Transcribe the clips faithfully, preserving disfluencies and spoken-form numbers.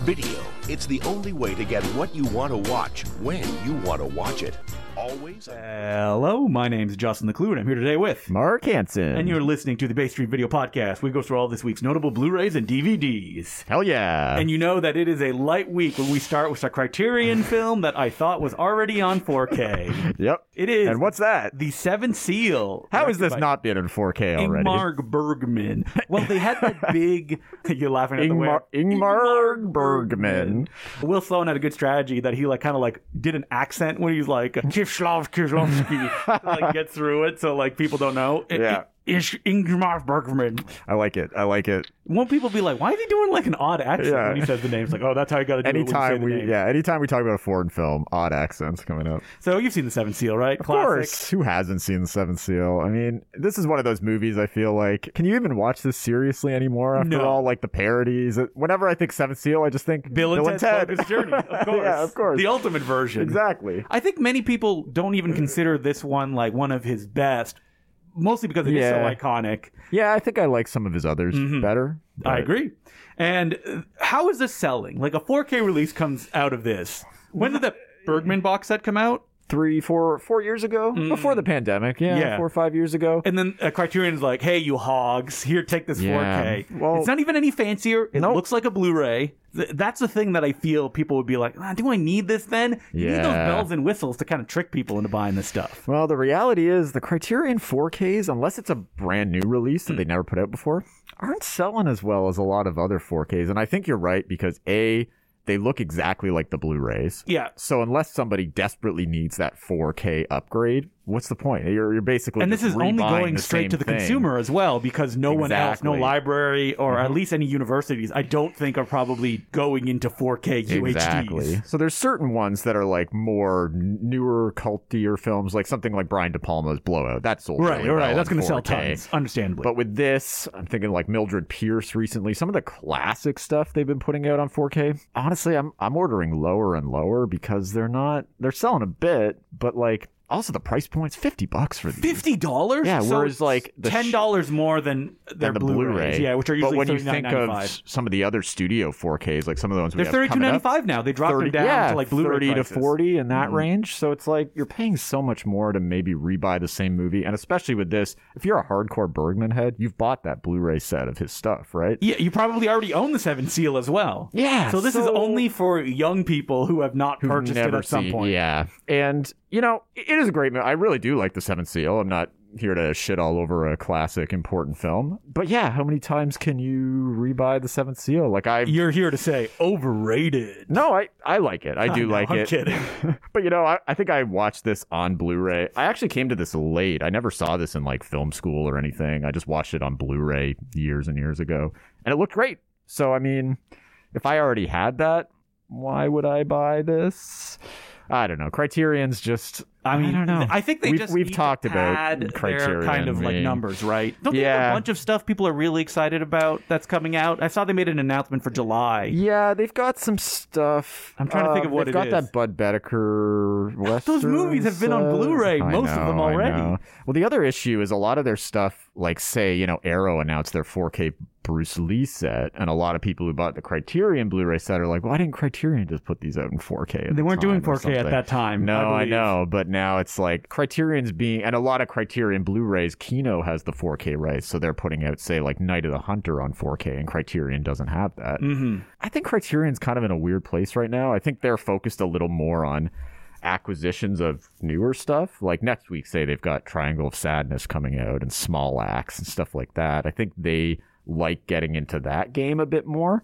Video. It's the only way to get what you want to watch when you want to watch it. Always. Hello, my name's Justin the Clue, and I'm here today with Mark Hansen. And you're listening to the Bay Street Video Podcast. We go through all this week's notable Blu-rays and D V Ds. Hell yeah. And you know that it is a light week when we start with a Criterion film that I thought was already on four K. Yep. It is. And what's that? The Seventh Seal. How has this not been in four K already? Ingmar Bergman. Well, they had that big... You're laughing at Ingmar, the way... Ingmar Bergman. Will Sloan had a good strategy that he like kind of like did an accent when he was like Kishlof Kishlovsky to like get through it so like people don't know. Yeah. Ish Ingmar Bergman. I like it. I like it. Won't people be like, why is he doing like an odd accent Yeah. when he says the name? It's like, oh, that's how you got to do anytime it when you say we, the name. yeah, anytime we talk about a foreign film, odd accents coming up. So you've seen The Seventh Seal, right? Of Classic. course. Who hasn't seen The Seventh Seal? I mean, this is one of those movies I feel like, can you even watch this seriously anymore after No. all like the parodies? Whenever I think Seventh Seal, I just think Bill and, and Ted's Ted. Bogus Journey, of course. Yeah, of course. The ultimate version. Exactly. I think many people don't even consider this one like one of his best, mostly because it is so Yeah. iconic. Yeah, I think I like some of his others Mhm. better. I but- agree. And uh, how is this selling? Like a four K release comes out of this. When did the Bergman box set come out? Three, four, four years ago, before the pandemic. Yeah, Yeah. four or five years ago. And then uh, Criterion's like, hey, you hogs, here, take this Yeah. four K. Well- it's not even any fancier. It Nope. looks like a Blu-ray. Th- that's the thing that I feel people would be like, ah, do I need this then? You need those Yeah. bells and whistles to kind of trick people into buying this stuff. Well, the reality is the Criterion four Ks, unless it's a brand new release that they never put out before, aren't selling as well as a lot of other four Ks. And I think you're right because A, they look exactly like the Blu-rays. Yeah. So unless somebody desperately needs that four K upgrade, what's the point? You're, you're basically And this just is only rebuying going the straight same to the thing. consumer as well, because no one else, no Exactly. library, or at least any universities, I don't think are probably going into four K U H Ds. Exactly. So there's certain ones that are like more newer, cultier films, like something like Brian De Palma's Blowout. That sold Right, really right. well That's in going to sell four K. tons, understandably. But with this, I'm thinking like Mildred Pierce recently. Some of the classic stuff they've been putting out on four K. Honestly, I'm I'm ordering lower and lower because they're not they're selling a bit, but like also the price point's fifty bucks for these. Fifty dollars? Yeah, so whereas, like, the ten dollars more than their than the Blu-rays, Blu-ray. yeah, which are usually but when you thirty-nine think of ninety-five. s- some of the other studio four Ks, like some of the ones we They're have thirty-two coming up, ninety-five now. They dropped them down yeah, to like Blu-ray thirty to prices. forty in that Mhm. range. So it's like you're paying so much more to maybe rebuy the same movie, and especially with this, if you're a hardcore Bergman head, you've bought that Blu-ray set of his stuff, right? Yeah, you probably already own the Seventh Seal as well. Yeah, So this is so- only for young people who have not Who've purchased it never at some seen- point. Yeah, and you know it is a great movie. I really do like the Seventh Seal. I'm not here to shit all over a classic, important film, but yeah, how many times can you rebuy the Seventh Seal? Like I, You're here to say overrated. no, I I like it. I do know, like I'm it. kidding. But you know, I, I think I watched this on Blu-ray. I actually came to this late. I never saw this in like film school or anything. I just watched it on Blu-ray years and years ago, and it looked great. So I mean, if I already had that, why would I buy this? I don't know. Criterion's just. I mean, I don't know. I think they We've- just we've need talked to about pad their Criterion kind of like being- numbers, right? Don't they have Yeah. a bunch of stuff people are really excited about that's coming out? I saw they made an announcement for July. Yeah, they've got some stuff. I'm trying to think of what they've it got is. that Bud Bedecker Western. Those movies have been on stuff. Blu-ray, I most of them know, I already. know. Well, the other issue is a lot of their stuff, like say, you know, Arrow announced their four K Bruce Lee set, and a lot of people who bought the Criterion Blu-ray set are like, why didn't Criterion just put these out in four K? at They the weren't doing time or four K at something? that time. No, I, believe. know, but now it's like Criterion's being, and a lot of Criterion Blu-rays, Kino has the four K rights, so they're putting out, say, like Night of the Hunter on four K, and Criterion doesn't have that. Mm-hmm. I think Criterion's kind of in a weird place right now. I think they're focused a little more on acquisitions of newer stuff. Like next week, say they've got Triangle of Sadness coming out and Small Axe and stuff like that. I think they like getting into that game a bit more.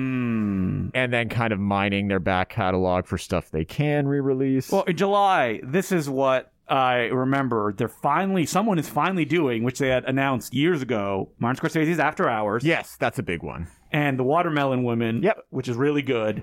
Mm. And then kind of mining their back catalog for stuff they can re-release. Well, in July, this is what I remember. They're finally, someone is finally doing, which they had announced years ago, Martin Scorsese's After Hours. Yes, that's a big one. And The Watermelon Women, Yep. which is really good.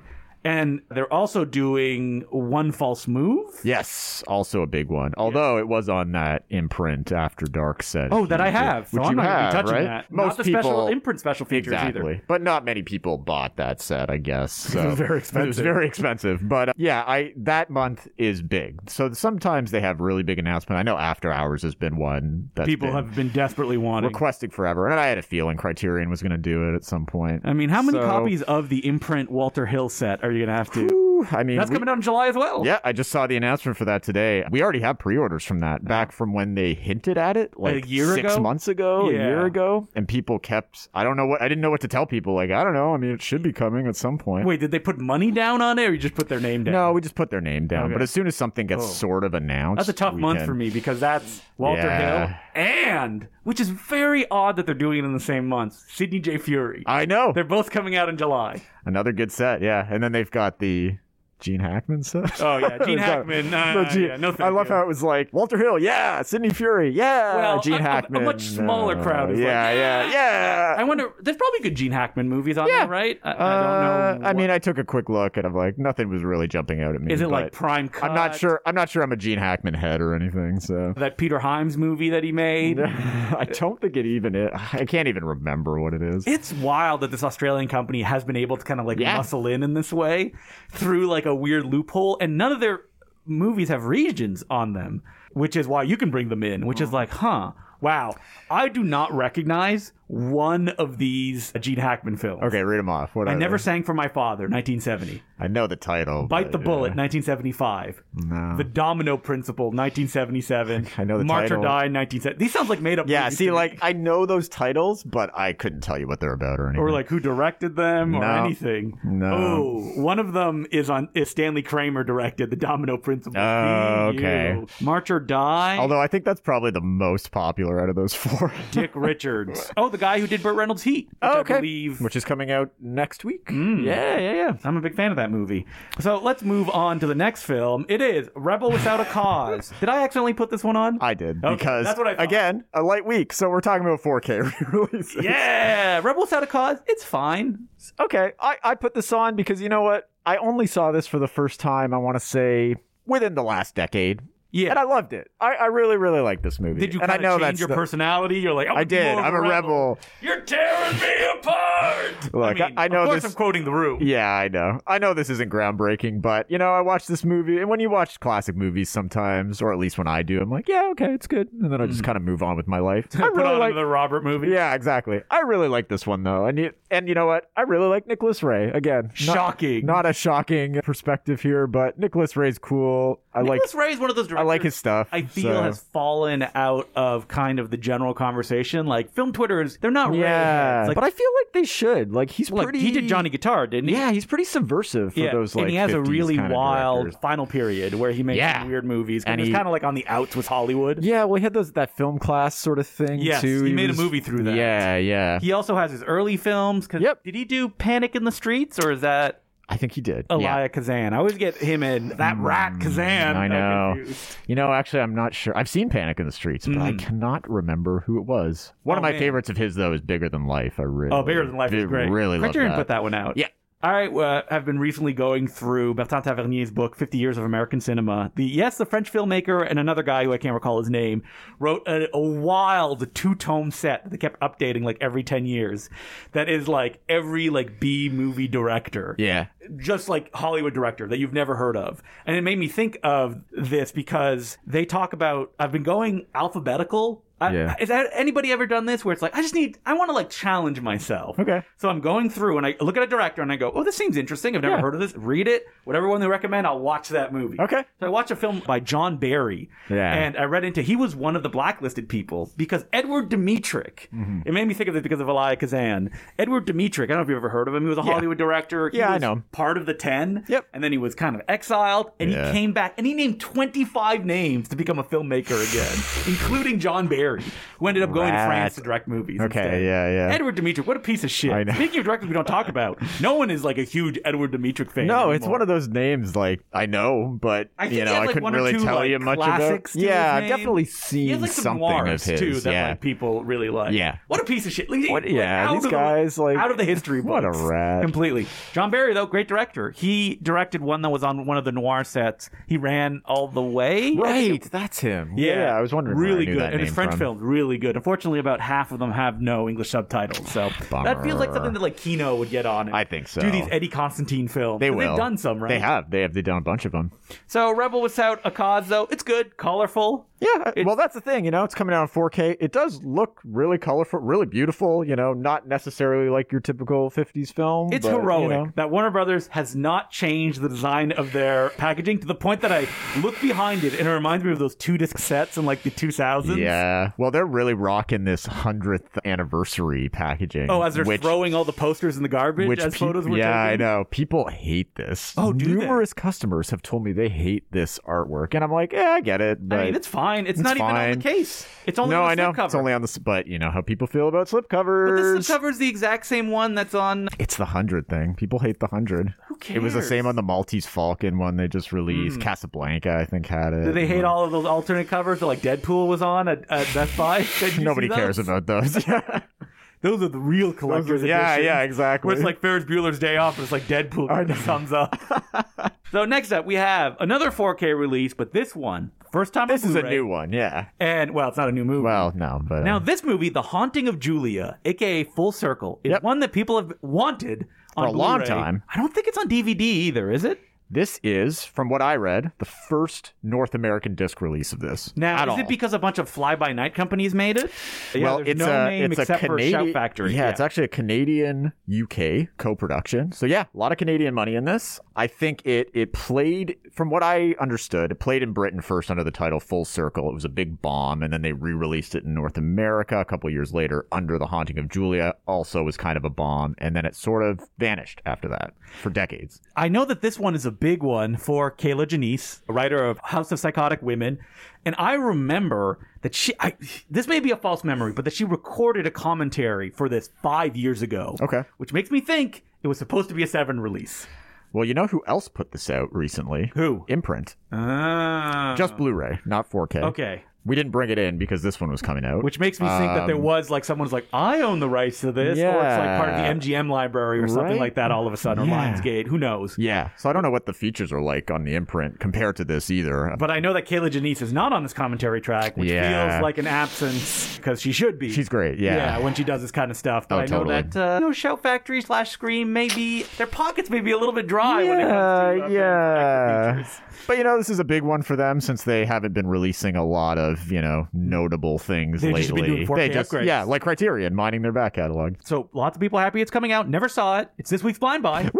And they're also doing One False Move. Yes, also a big one. Although it was on that imprint After Dark set. Oh, that I have. So Which I'm you not have, going to be touching right? that. Most not the people special imprint special features exactly, either. but not many people bought that set, I guess. So. It was very expensive. It was very expensive, but uh, yeah, I that month is big. So sometimes they have really big announcements. I know After Hours has been one that People have been desperately wanting. requesting forever, and I had a feeling Criterion was going to do it at some point. I mean, how many So- copies of the imprint Walter Hill set are you going to have to? Whew, I mean, That's we- coming out in July as well. Yeah, I just saw the announcement for that today. We already have pre-orders from that back from when they hinted at it, like A year six ago? months ago, Yeah. a year ago, and people kept. I don't know what I didn't know what to tell people. Like I don't know. I mean, it should be coming at some point. Wait, did they put money down on it, or you just put their name down? No, we just put their name down. Okay. But as soon as something gets Oh. sort of announced, That's a tough we month can- for me because that's Walter Yeah. Hill and, which is very odd that they're doing it in the same month, Sidney J. Fury. I know. They're both coming out in July. Another good set, yeah. And then they've got the Gene Hackman set. Oh, yeah, Gene They've got- Hackman. Uh, the Gene- yeah, no thank I love you. how it was like Walter Hill, yeah, Sidney Fury, yeah, Well, Gene a- a- a Hackman. much smaller no. crowd is like, yeah, yeah, yeah. I wonder, there's probably good Gene Hackman movies on Yeah. there, right? I, I Uh, don't know. I what- mean, I took a quick look and I'm like, nothing was really jumping out at me. is it like but Prime Cut? I'm not sure. I'm not sure. I'm a Gene Hackman head or anything. So That Peter Hyams movie that he made. I don't think it even. Is. I can't even remember what it is. It's wild that this Australian company has been able to kind of like Yeah. muscle in in this way through like a weird loophole, and none of their movies have regions on them, which is why you can bring them in, which is like, huh, wow, I do not recognize one of these Gene Hackman films. Okay, read them off. What I are Never they? Sang for My Father, nineteen seventy. I know the title. Bite the but, Bullet, uh, nineteen seventy-five. No. The Domino Principle, nineteen seventy-seven. I know the March title. or Die, nineteen seventy. These sounds like made up Yeah, movies see, to like me. I know those titles, but I couldn't tell you what they're about or anything. Or like who directed them or No. anything. No. Oh, one of them is on is Stanley Kramer directed The Domino Principle. Oh, See okay. you. March or Die. Although I think that's probably the most popular out of those four. Dick Richards. Oh, the guy who did Burt Reynolds' Heat. Which Oh, I okay. believe. Which is coming out next week. Mm. Yeah, yeah, yeah. I'm a big fan of that movie. So let's move on to the next film. It is Rebel Without a Cause. Did I accidentally put this one on? I did Okay, because that's what I thought. again, a light week, so we're talking about four K releases. Yeah, Rebel Without a Cause. It's fine. Okay, I, I put this on because you know what? I only saw this for the first time, I want to say, within the last decade. Yeah. And I loved it. I, I really, really like this movie. Did you and I kind know of change that's your the- personality? You're like, I did. I'm a rebel. You're tearing me apart. Look, I, mean, I- I know of course this- I'm quoting The Room. Yeah, I know. I know this isn't groundbreaking, but you know, I watched this movie, and when you watch classic movies sometimes, or at least when I do, I'm like, yeah, okay, it's good, and then I just kind of move on with my life. I Hmm. Put really on like. another Robert movie. Yeah, exactly. I really like this one though, and you, and you know what? I really like Nicholas Ray. Again, not- Shocking. Not a shocking perspective here, but Nicholas Ray's cool. I like. Nicholas Ray is one of those I directors like his stuff. I feel so- has fallen out of kind of the general conversation. Like film Twitters, they're not Yeah, Ray heads. Like, but I feel like they should. Like he's like, pretty. he did Johnny Guitar, didn't he? Yeah, he's pretty subversive for Yeah, those like. and he has a fifties really kinda wild directors. final period where he makes Yeah. some weird movies. And And it's he- kind of like on the outs with Hollywood. Yeah, well, he had those that film class sort of thing Yes, too. he made a was- movie through that. Yeah, yeah. He also has his early films. 'Cause Yep. Did he do Panic in the Streets, or is that I think he did. Elia Yeah. Kazan? I always get him and that rat Kazan. I I'm know. confused. You know, actually, I'm not sure. I've seen Panic in the Streets, but I Mm. cannot remember who it was. One Oh, of my man. favorites of his, though, is Bigger Than Life. I really, Oh, Bigger Than Life is re- great. Really love Criterion that. put that one out. Yeah. All right, well, I've been recently going through Bertrand Tavernier's book, fifty Years of American Cinema. The Yes, the French filmmaker and another guy who I can't recall his name wrote a, a wild two-tome set that they kept updating like every ten years. That is like every like B movie director. Yeah. Just like Hollywood director that you've never heard of. And it made me think of this because they talk about, I've been going alphabetical. I, Yeah. Is that anybody ever done this where it's like, I just need, I want to like challenge myself. Okay. So I'm going through and I look at a director and I go, oh, this seems interesting. I've never Yeah. heard of this. Read it. Whatever one they recommend, I'll watch that movie. Okay. So I watched a film by John Barry. Yeah. And I read into, he was one of the blacklisted people because Edward Dmytryk, Mm-hmm. it made me think of this because of Elia Kazan. Edward Dmytryk, I don't know if you've ever heard of him. He was a Yeah. Hollywood director. He Yeah, I was know. part of the ten. Yep. And then he was kind of exiled and Yeah. he came back and he named twenty-five names to become a filmmaker again, including John Barry. Berry, who ended up going Rat. to France to direct movies. Okay, instead. yeah, yeah. Edward Dmytryk, what a piece of shit. I know. Speaking of directors we don't talk about, no one is like a huge Edward Dmytryk fan. No, anymore. it's one of those names like I know, but I think you he know has, I like, couldn't one or really two, tell like, you much classics about. to Yeah, his I've name. definitely He seen has like some something noirs of his. too that yeah. like people really like. Yeah. What a piece of shit. Like, What- like, yeah, out these of the- guys, like- out of the history books. What a rat. Completely. John Barry though, great director. He directed one that was on one of the noir sets. He ran All the Way. Right, that's him. Yeah, I was wondering. where I Really knew good. that And his name French from. films, really good. Unfortunately, about half of them have no English subtitles. So that feels like something that like Kino would get on. And I think so. Do these Eddie Constantine films. They 'Cause will. They've done some, right? They have. They have. They've done a bunch of them. So Rebel Without a Cause, though, it's good, colorful. Yeah, It's- well, that's the thing. You know, it's coming out in four K. It does look really colorful, really beautiful. You know, not necessarily like your typical fifties film. It's but, heroic You know. that Warner Brothers has not changed the design of their packaging to the point that I look behind it and it reminds me of those two disc sets in like the two thousands. Yeah. Well, they're really rocking this hundredth anniversary packaging. Oh, as they're which, throwing all the posters in the garbage which as peop- photos were yeah, taken. I know. People hate this. Oh, do they? Numerous customers have told me they hate this artwork, and I'm like, yeah, I get it. But I mean, it's fine. It's, It's not even on fine. the case. It's only no, on the I know. slip cover. It's only on the. s- But you know how people feel about slip But covers. the slip cover is the exact same one that's on. It's the hundred thing. People hate the hundred. Who cares? It was the same on the Maltese Falcon one they just released. Casablanca, I think, had it. Do they hate all of those alternate covers that like Deadpool was on at, at Best Buy? Did you Nobody see cares those? about those. Yeah, Those are the real collector's yeah, editions. yeah, exactly. Where it's like Ferris Bueller's Day Off, and it's like Deadpool with the thumbs up. So next up, we have another four K release, but this one, first time This on is a Blu-ray. new one. Yeah. And, well, it's not a new movie. Well, no, but uh, Now, this movie, The Haunting of Julia, a k a. Full Circle, is Yep. one that people have wanted on For a long Blu-ray. time. I don't think it's on D V D either, is it? this is, from what I read, the first North American disc release of this. Now, at is all. it because a bunch of fly-by-night companies made it? Yeah, well, there's it's no a name it's except a for Canadian Shout Factory. Yeah, it's actually a Canadian U K co-production. So yeah, a lot of Canadian money in this. I think it it played, from what I understood, it played in Britain first under the title Full Circle. It was a big bomb, and then they re-released it in North America a couple years later under The Haunting of Julia. Also was kind of a bomb, and then it sort of vanished after that for decades. I know that this one is a big one for Kayla Janice, a writer of House of Psychotic Women. And I remember that she, I, this may be a false memory, but that she recorded a commentary for this five years ago. Okay. Which makes me think it was supposed to be a seven release. Well, you know who else put this out recently? Who? Imprint. Ah. Just Blu-ray, not four K. Okay. We didn't bring it in because this one was coming out. Which makes me think that there Um, was like someone's like, I own the rights to this, or it's like part of the Yeah. M G M library or something Right? like that all of a sudden, or Yeah. Lionsgate. Who knows? Yeah, so I don't know what the features are like on the Imprint compared to this either. But I know that Kayla Janice is not on this commentary track, which Yeah. feels like an absence because she should be. She's great, yeah. Yeah, when she does this kind of stuff. But Oh, I know totally. that uh, you know, Shout Factory slash Scream maybe their pockets may be a little bit dry when it yeah, comes to uh, yeah. features. But you know, this is a big one for them since they haven't been releasing a lot of, you know, notable things They've lately. just been doing four K they just, upgrades. yeah, like Criterion, mining their back catalog. So lots of people happy it's coming out. Never saw it. It's this week's Blind Buy. Woo!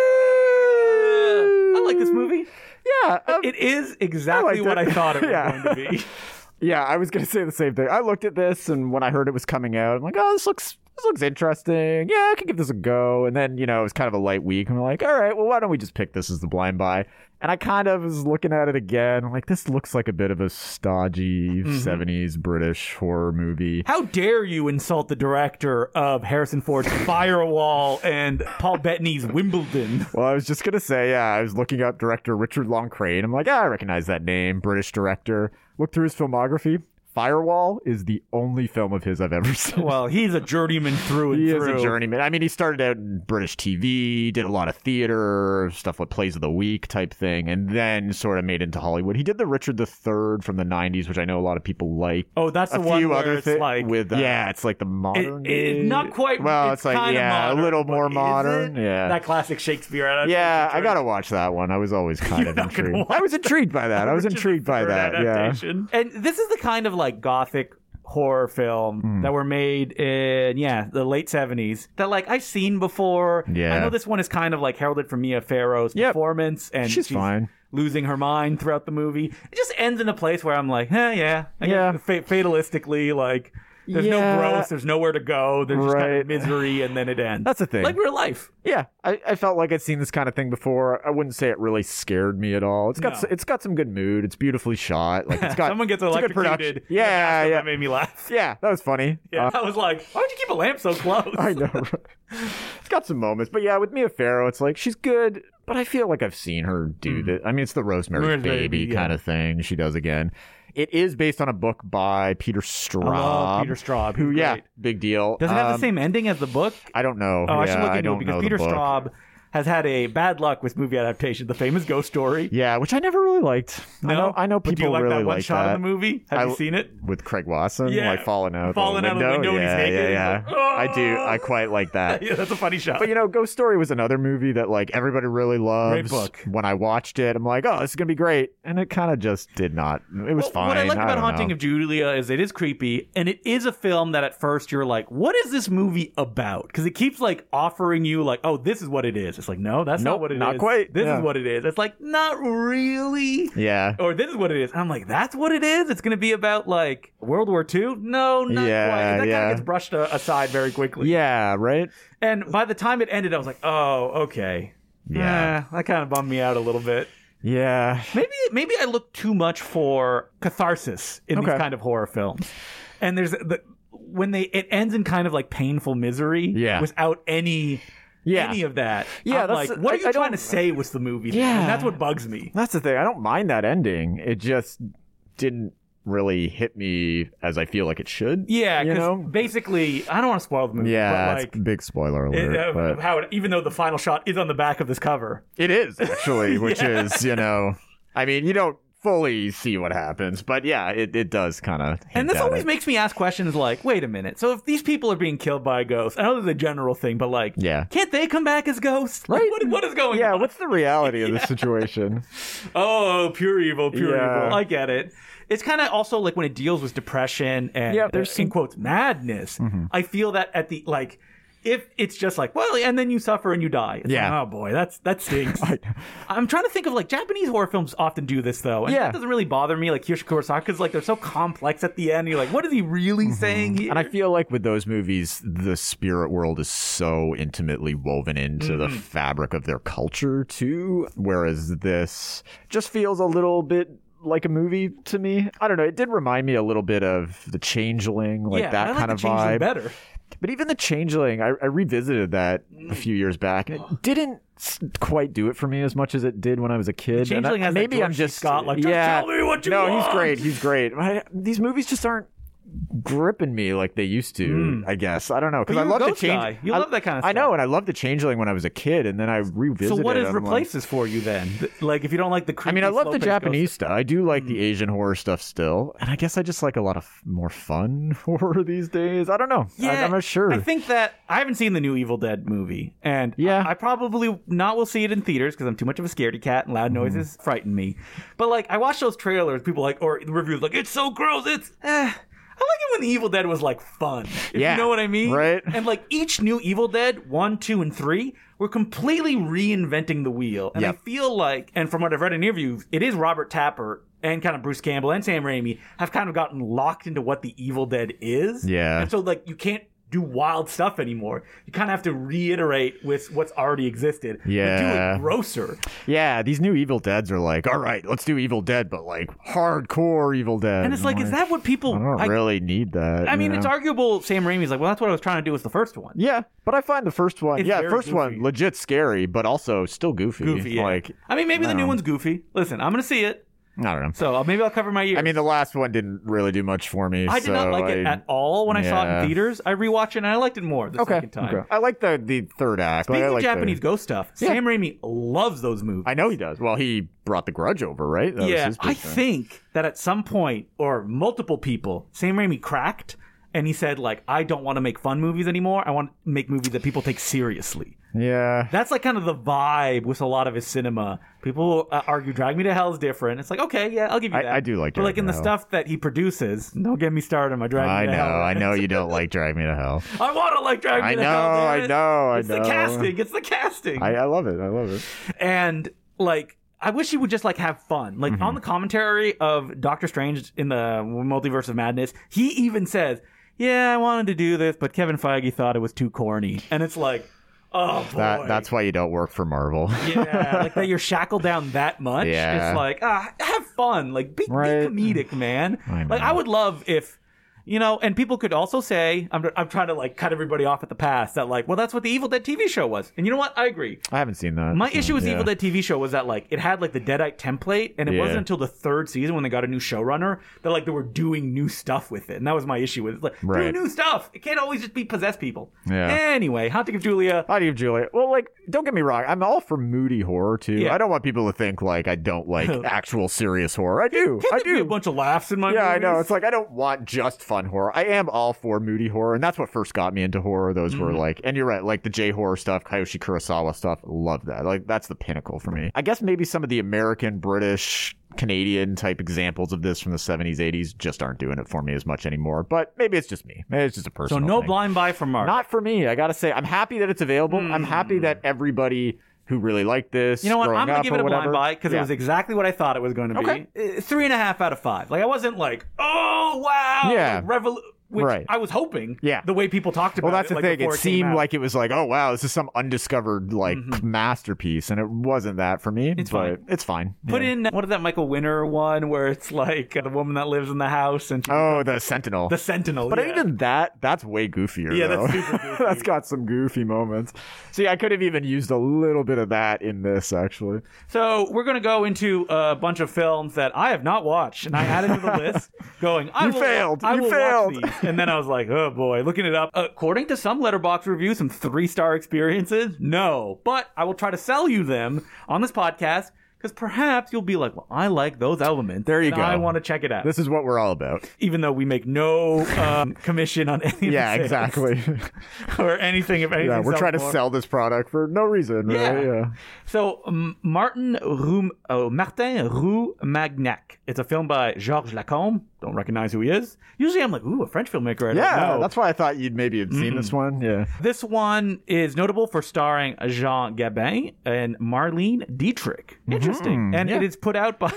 I like this movie. Yeah, um, It is exactly liked what it. I thought it was Yeah. going to be. yeah. I was gonna say the same thing. I looked at this, and when I heard it was coming out, I'm like, oh, this looks. This looks interesting. Yeah, I could give this a go. And then, you know, it was kind of a light week. And we're like, all right, well, why don't we just pick this as the blind buy? And I kind of was looking at it again. I'm like, this looks like a bit of a stodgy Mm-hmm. seventies British horror movie. How dare you insult the director of Harrison Ford's Firewall and Paul Bettany's Wimbledon? Well, I was just going to say, yeah, I was looking up director Richard Loncrane. I'm like, ah, I recognize that name. British director. Looked through his filmography. Firewall is the only film of his I've ever seen. Well, he's a journeyman through and He is through. a journeyman. I mean, he started out in British T V, did a lot of theater, stuff like Plays of the Week type thing, and then sort of made into Hollywood. He did the Richard the Third from the nineties, which I know a lot of people like. Oh, that's A the one few where other it's thi- like with uh, yeah, it's like the modern. It- it- day- not quite. Well, it's, it's, like kinda yeah, modern, a little but more is modern. it? Yeah, That classic Shakespeare adaptation. yeah. I gotta watch that one. I was always kind You're of not gonna intrigued. watch I was intrigued by that. I was Richard intrigued by the Third that. Yeah. adaptation. And this is the kind of like gothic horror film Hmm. that were made in yeah the late seventies that like I've seen before. Yeah. I know this one is kind of like heralded for Mia Farrow's Yep. performance, and She's fine. losing her mind throughout the movie. It just ends in a place where I'm like, eh, yeah, I Yeah. guess fa- fatalistically, like There's Yeah. no growth. There's nowhere to go. There's just kind Right. of misery, and then it ends. That's the thing. Like real life. Yeah, I, I felt like I'd seen this kind of thing before. I wouldn't say it really scared me at all. It's got No. s- it's got some good mood. It's beautifully shot. Like it's got Someone gets it's a good production. electrocuted. in the Yeah, bathtub. yeah, That made me laugh. yeah. That was funny. Yeah, Uh, I was like, why would you keep a lamp so close? I know. Right? It's got some moments, but yeah, with Mia Farrow, it's like she's good, but I feel like I've seen her do Mm. this. I mean, it's the Rosemary, Rosemary Baby Baby, yeah. kind of thing she does again. It is based on a book by Peter Straub. I love Peter Straub. Who, He's yeah, great. big deal. Does it have Um, the same ending as the book? I don't know. Oh, I yeah, should look I into don't it because know Peter the book. Straub has had a bad luck with movie adaptation. The famous Ghost Story. Yeah, which I never really liked. No, I know, I know But people do you like really that one like shot that. in the movie? Have I- you seen it? With Craig Wasson, Yeah, like falling out falling the out of the window. window and he's yeah, naked. yeah, He's yeah. like, I do. I quite like that. Yeah, that's a funny shot. But you know, Ghost Story was another movie that like everybody really loves. Great book. When I watched it, I'm like, oh, this is gonna be great, and it kind of just did not. It was Well, fine. What I like about don't Haunting know. of Julia is it is creepy, and it is a film that at first you're like, what is this movie about? Because it keeps like offering you like, oh, this is what it is. It's like, no, that's not Nope, what it is. not quite. This Yeah. is what it is. It's like, not really. Yeah. Or this is what it is. And I'm like, that's what it is? It's going to be about like World War Two? No, not Yeah, quite. That kind yeah. of gets brushed a- aside very quickly. Yeah. Right. And by the time it ended, I was like, oh, okay. Yeah. Eh, that kind of bummed me out a little bit. Yeah. Maybe maybe I look too much for catharsis in Okay. these kind of horror films. And there's the when they it ends in kind of like painful misery Yeah. without any Yeah. any of that. Yeah, I'm that's- like, what are I- you I trying to don't- say with the movie? then? Yeah. And that's what bugs me. That's the thing. I don't mind that ending. It just didn't really hit me as I feel like it should. Yeah, you because know. basically, I don't want to spoil the movie. Yeah, but it's like, big spoiler it, alert. uh, but how it, even though the final shot is on the back of this cover, it is actually, which Yeah. is you know, I mean, you don't fully see what happens, but yeah, it, it does kind of. and this always makes me ask questions like, wait a minute, so if these people are being killed by a ghost, I know there's a general thing, but like, Yeah. can't they come back as ghosts? Like, Right. what, what is going Yeah, on? what's the reality of this situation? Oh, pure evil, pure Yeah. evil. I get it. It's kind of also like when it deals with depression and Yeah, there's uh, in some- Mm-hmm. quotes madness. I feel that at the like if it's just like, well, and then you suffer and you die. It's Yeah. like, oh boy, that's that stinks. I- I'm trying to think of like Japanese horror films often do this though, and Yeah. that doesn't really bother me. Like Kiyoshi Kurosawa, because like they're so complex at the end. You're like, what is he really saying here? And I feel like with those movies, the spirit world is so intimately woven into the fabric of their culture too. Whereas this just feels a little bit like a movie to me. I don't know. It did remind me a little bit of The Changeling, like yeah, that I like kind the of Changeling vibe. better. But even The Changeling, I, I revisited that a few years back, and it didn't s- quite do it for me as much as it did when I was a kid. The And I- Changeling has that maybe George I'm C. just Scott, like, just yeah. tell me what you no, want. he's great. He's great. I, these movies just aren't gripping me like they used to. I guess I don't know because But I you're a love the ghost change. guy. You I, love that kind of I stuff. know, and I loved The Changeling when I was a kid, and then I So revisited. what it. is I'm like- replaces for you then? Th- Like if you don't like the I creepy, mean, I love the slow-paced Japanese ghost- stuff. I do like Mm. the Asian horror stuff still, and I guess I just like a lot of more fun horror these days. I don't know. I, Yeah, I'm not sure. I think that I haven't seen the new Evil Dead movie, and Yeah. I, I probably not will see it in theaters because I'm too much of a scaredy cat and loud Mm-hmm. noises frighten me. But like, I watch those trailers, people like or the reviews like it's so gross. It's eh. I like it when the Evil Dead was like fun. If Yeah, you know what I mean, right? And like each new Evil Dead, one, two, and three, were completely reinventing the wheel. And Yep. I feel like, and from what I've read in interviews, it is Robert Tapper and kind of Bruce Campbell and Sam Raimi have kind of gotten locked into what the Evil Dead is. Yeah. And so like you can't do wild stuff anymore. You kind of have to reiterate with what's already existed. But Yeah. do it grosser. Yeah, these new Evil Deads are like, all right, let's do Evil Dead, but like hardcore Evil Dead. And it's like, is that what people... I don't I, really need that. I you mean, know? it's arguable. Sam Raimi's like, well, that's what I was trying to do with the first one. Yeah, but I find the first one, It's yeah, very first one goofy. legit scary, but also still goofy. Goofy, yeah. Like, I mean, maybe the new um, one's goofy. Listen, I'm going to see it. I don't know. So uh, maybe I'll cover my ears. I mean, the last one didn't really do much for me. I did so not like it I- at all when I saw it yeah. in theaters. I rewatched it and I liked it more the Okay, second time. okay. I like the the third act. Speaking I of like the- Japanese ghost stuff, Yeah. Sam Raimi loves those movies. I know he does. Well, he brought The Grudge over, right? That was yeah, his big I thing. think that at some point, or multiple people, Sam Raimi cracked and he said, like, I don't want to make fun movies anymore. I want to make movies that people take seriously. Yeah. That's like kind of the vibe with a lot of his cinema. People uh, argue Drag Me to Hell is different. It's like, okay, yeah, I'll give you I- that. I do like But Drag like Me in to the Hell. stuff that he produces, don't get me started on my Drag I Me to know. Hell. I know you don't like Drag Me to Hell. I want to like Drag Me I to know, Hell. damn I it. know, I It's know. the casting. It's the casting. I, I love it. I love it. And like, I wish he would just like have fun. Like Mm-hmm. on the commentary of Doctor Strange in the Multiverse of Madness, he even says yeah, I wanted to do this, but Kevin Feige thought it was too corny. And it's like, oh, boy. That, that's why you don't work for Marvel. Yeah, like that you're shackled down that much. Yeah. It's like, ah, have fun. Like, be, Right. be comedic, man. I know. Like, I would love if, you know, and people could also say, I'm, I'm trying to, like, cut everybody off at the pass, that, like, well, that's what the Evil Dead T V show was. And you know what? I agree. I haven't seen that. My so, issue with the yeah. Evil Dead T V show was that, like, it had, like, the Deadite template, and it Yeah. wasn't until the third season when they got a new showrunner that, like, they were doing new stuff with it. And that was my issue with it. Like, Right. do new stuff. It can't always just be possessed people. Yeah. Anyway, Hot Take of Julia. How do you, Julia? Well, like, don't get me wrong. I'm all for moody horror, too. Yeah. I don't want people to think, like, I don't like actual serious horror. I do. Can't I there be do. a bunch of laughs in my Yeah, I movies? know. It's like I don't want just fun horror. I am all for moody horror, and that's what first got me into horror. Those were like, and you're right, like the J horror stuff, Kiyoshi Kurosawa stuff. Love that. Like that's the pinnacle for me. I guess maybe some of the American, British, Canadian type examples of this from the seventies, eighties just aren't doing it for me as much anymore. But maybe it's just me. Maybe it's just a So personal. no thing. blind buy from Mark. Not for me. I gotta say, I'm happy that it's available. I'm happy that everybody who really liked this, You know what? growing I'm gonna up give or it a whatever, blind buy because yeah. it was exactly what I thought it was going to be. Okay. Uh, Three and a half out of five. Like I wasn't like, oh wow, Yeah. like, revol- which Right. I was hoping. Yeah. The way people talked about Well, that's it. the like, thing. before It it came seemed out. like it was like, oh wow, this is some undiscovered like masterpiece, and it wasn't that for me. It's but fine. It's fine. Put Yeah. in what is that Michael Winner one where it's like uh, the woman that lives in the house and she Oh, the Sentinel. the Sentinel. But yeah. even that, that's way goofier. Yeah, though. that's super goofy. That's got some goofy moments. See, I could have even used a little bit of that in this, actually. So we're going to go into a bunch of films that I have not watched, and I added to the list, going, I You will, failed. I You will failed. watch these. And then I was like, oh boy, looking it up. According to some Letterboxd reviews, some three-star experiences, no. But I will try to sell you them on this podcast, because perhaps you'll be like, well, I like those elements. There you and go. I want to check it out. This is what we're all about. Even though we make no um, commission on any of Yeah, the sales exactly. or anything, if anything. yeah, we're sells trying to more. sell this product for no reason, right? Yeah. Yeah. So, um, Martin Roux, oh, Martin Roux-Magnac. It's a film by Georges Lacombe. Don't recognize who he is. Usually I'm like, ooh, a French filmmaker. I don't Yeah, know. that's why I thought you'd maybe have seen this one. Yeah. This one is notable for starring Jean Gabin and Marlene Dietrich. Interesting. And yeah. it is put out by...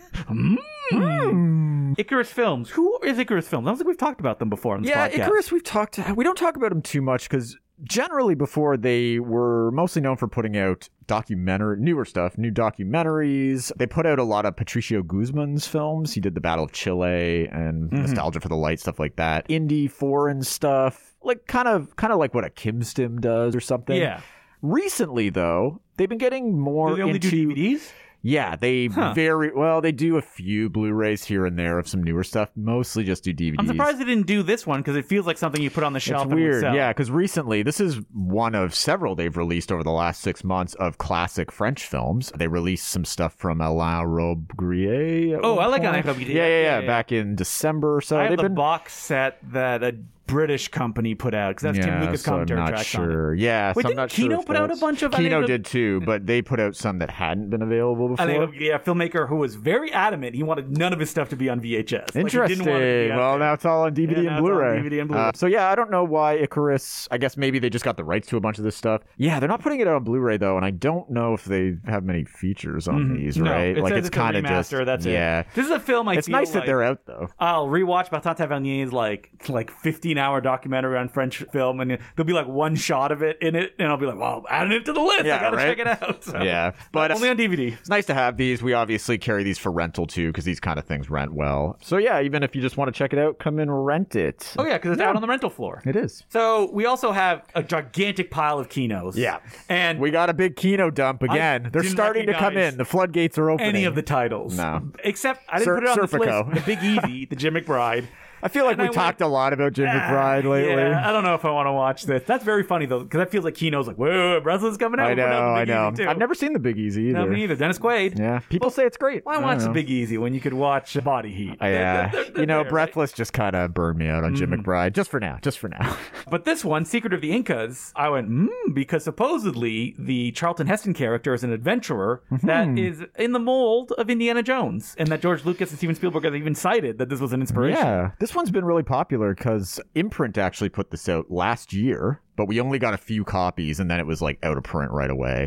Mm. Icarus Films. Who is Icarus Films? I don't think we've talked about them before on this Yeah, podcast. Icarus, we've talked. We don't talk about them too much because generally before they were mostly known for putting out documentary, newer stuff, new documentaries. They put out a lot of Patricio Guzman's films. He did the Battle of Chile and Nostalgia for the Light, stuff like that. Indie, foreign stuff, like kind of, kind of like what a Kim Stim does or something. Yeah. Recently, though, they've been getting more Do they only into do D V Ds? Yeah, they Huh. very well. They do a few Blu-rays here and there of some newer stuff. Mostly just do D V Ds. I'm surprised they didn't do this one because it feels like something you put on the shelf. It's and would weird, sell. yeah, because recently, this is one of several they've released over the last six months of classic French films. They released some stuff from Alain Robbe-Grillet. at Oh, one I like point. Alain Robbe-Grillet. Yeah, yeah, yeah, Yeah, yeah. back in December. So I have they've the been. box set that a British company put out because that's yeah, Tim Lucas so I'm commentary not tracks on it. sure. Yeah, Wait, so I'm didn't not sure Kino if put out a that's- bunch of Kino Alain Rob- did too, but they put out some that hadn't been available before. I think, yeah, a filmmaker who was very adamant. He wanted none of his stuff to be on V H S. Like, he Interesting. didn't want it to be out Well, there. now it's all on D V D Yeah, now and it's all on Blu-ray. D V D and Blu-ray. Uh, so yeah, I don't know why Icarus. I guess maybe they just got the rights to a bunch of this stuff. Yeah, they're not putting it out on Blu-ray though, and I don't know if they have many features on these. No, Right? it like says it's it's a kind of just remaster, that's it. yeah. This is a film I It's feel nice that like they're out though. I'll rewatch Bertrand Tavernier's like like fifteen hour documentary on French film, and there'll be like one shot of it in it, and I'll be like, "Wow, adding it to the list! Yeah, I gotta right? check it out." So, Yeah, but only on D V D. It's nice to have these. We obviously carry these for rental too, because these kind of things rent well. So yeah, even if you just want to check it out, come and rent it. Oh yeah, because it's out on the rental floor. It is. So we also have a gigantic pile of Kinos. Yeah. and We got a big Kino dump again. They're didn't starting to come recognize in. The floodgates are opening. any of the titles. No. Except I didn't Sur- put it on this Serpico. list. The Big Easy, the Jim McBride. I feel like And we I talked a lot about Jim McBride lately. Yeah, I don't know if I want to watch this. That's very funny though, because that feels like Kino's like, whoa, Breslow's coming out. I We'll put out know, the I Big know. Easy, too. I've never seen the Big Easy either. No, me neither. Dennis Quaid. Yeah, people say it's great. Why I don't watch the know. Big Easy when you could watch Body Heat? Uh, yeah, They're- they're- you know, they're there, right? Breathless just kind of burned me out on Jim McBride. Just for now, just for now. But this one, Secret of the Incas, I went, hmm, because supposedly the Charlton Heston character is an adventurer Mm-hmm. that is in the mold of Indiana Jones, and that George Lucas and Steven Spielberg have even cited that this was an inspiration. Yeah, this one's been really popular because Imprint actually put this out last year, but we only got a few copies, and then it was like out of print right away.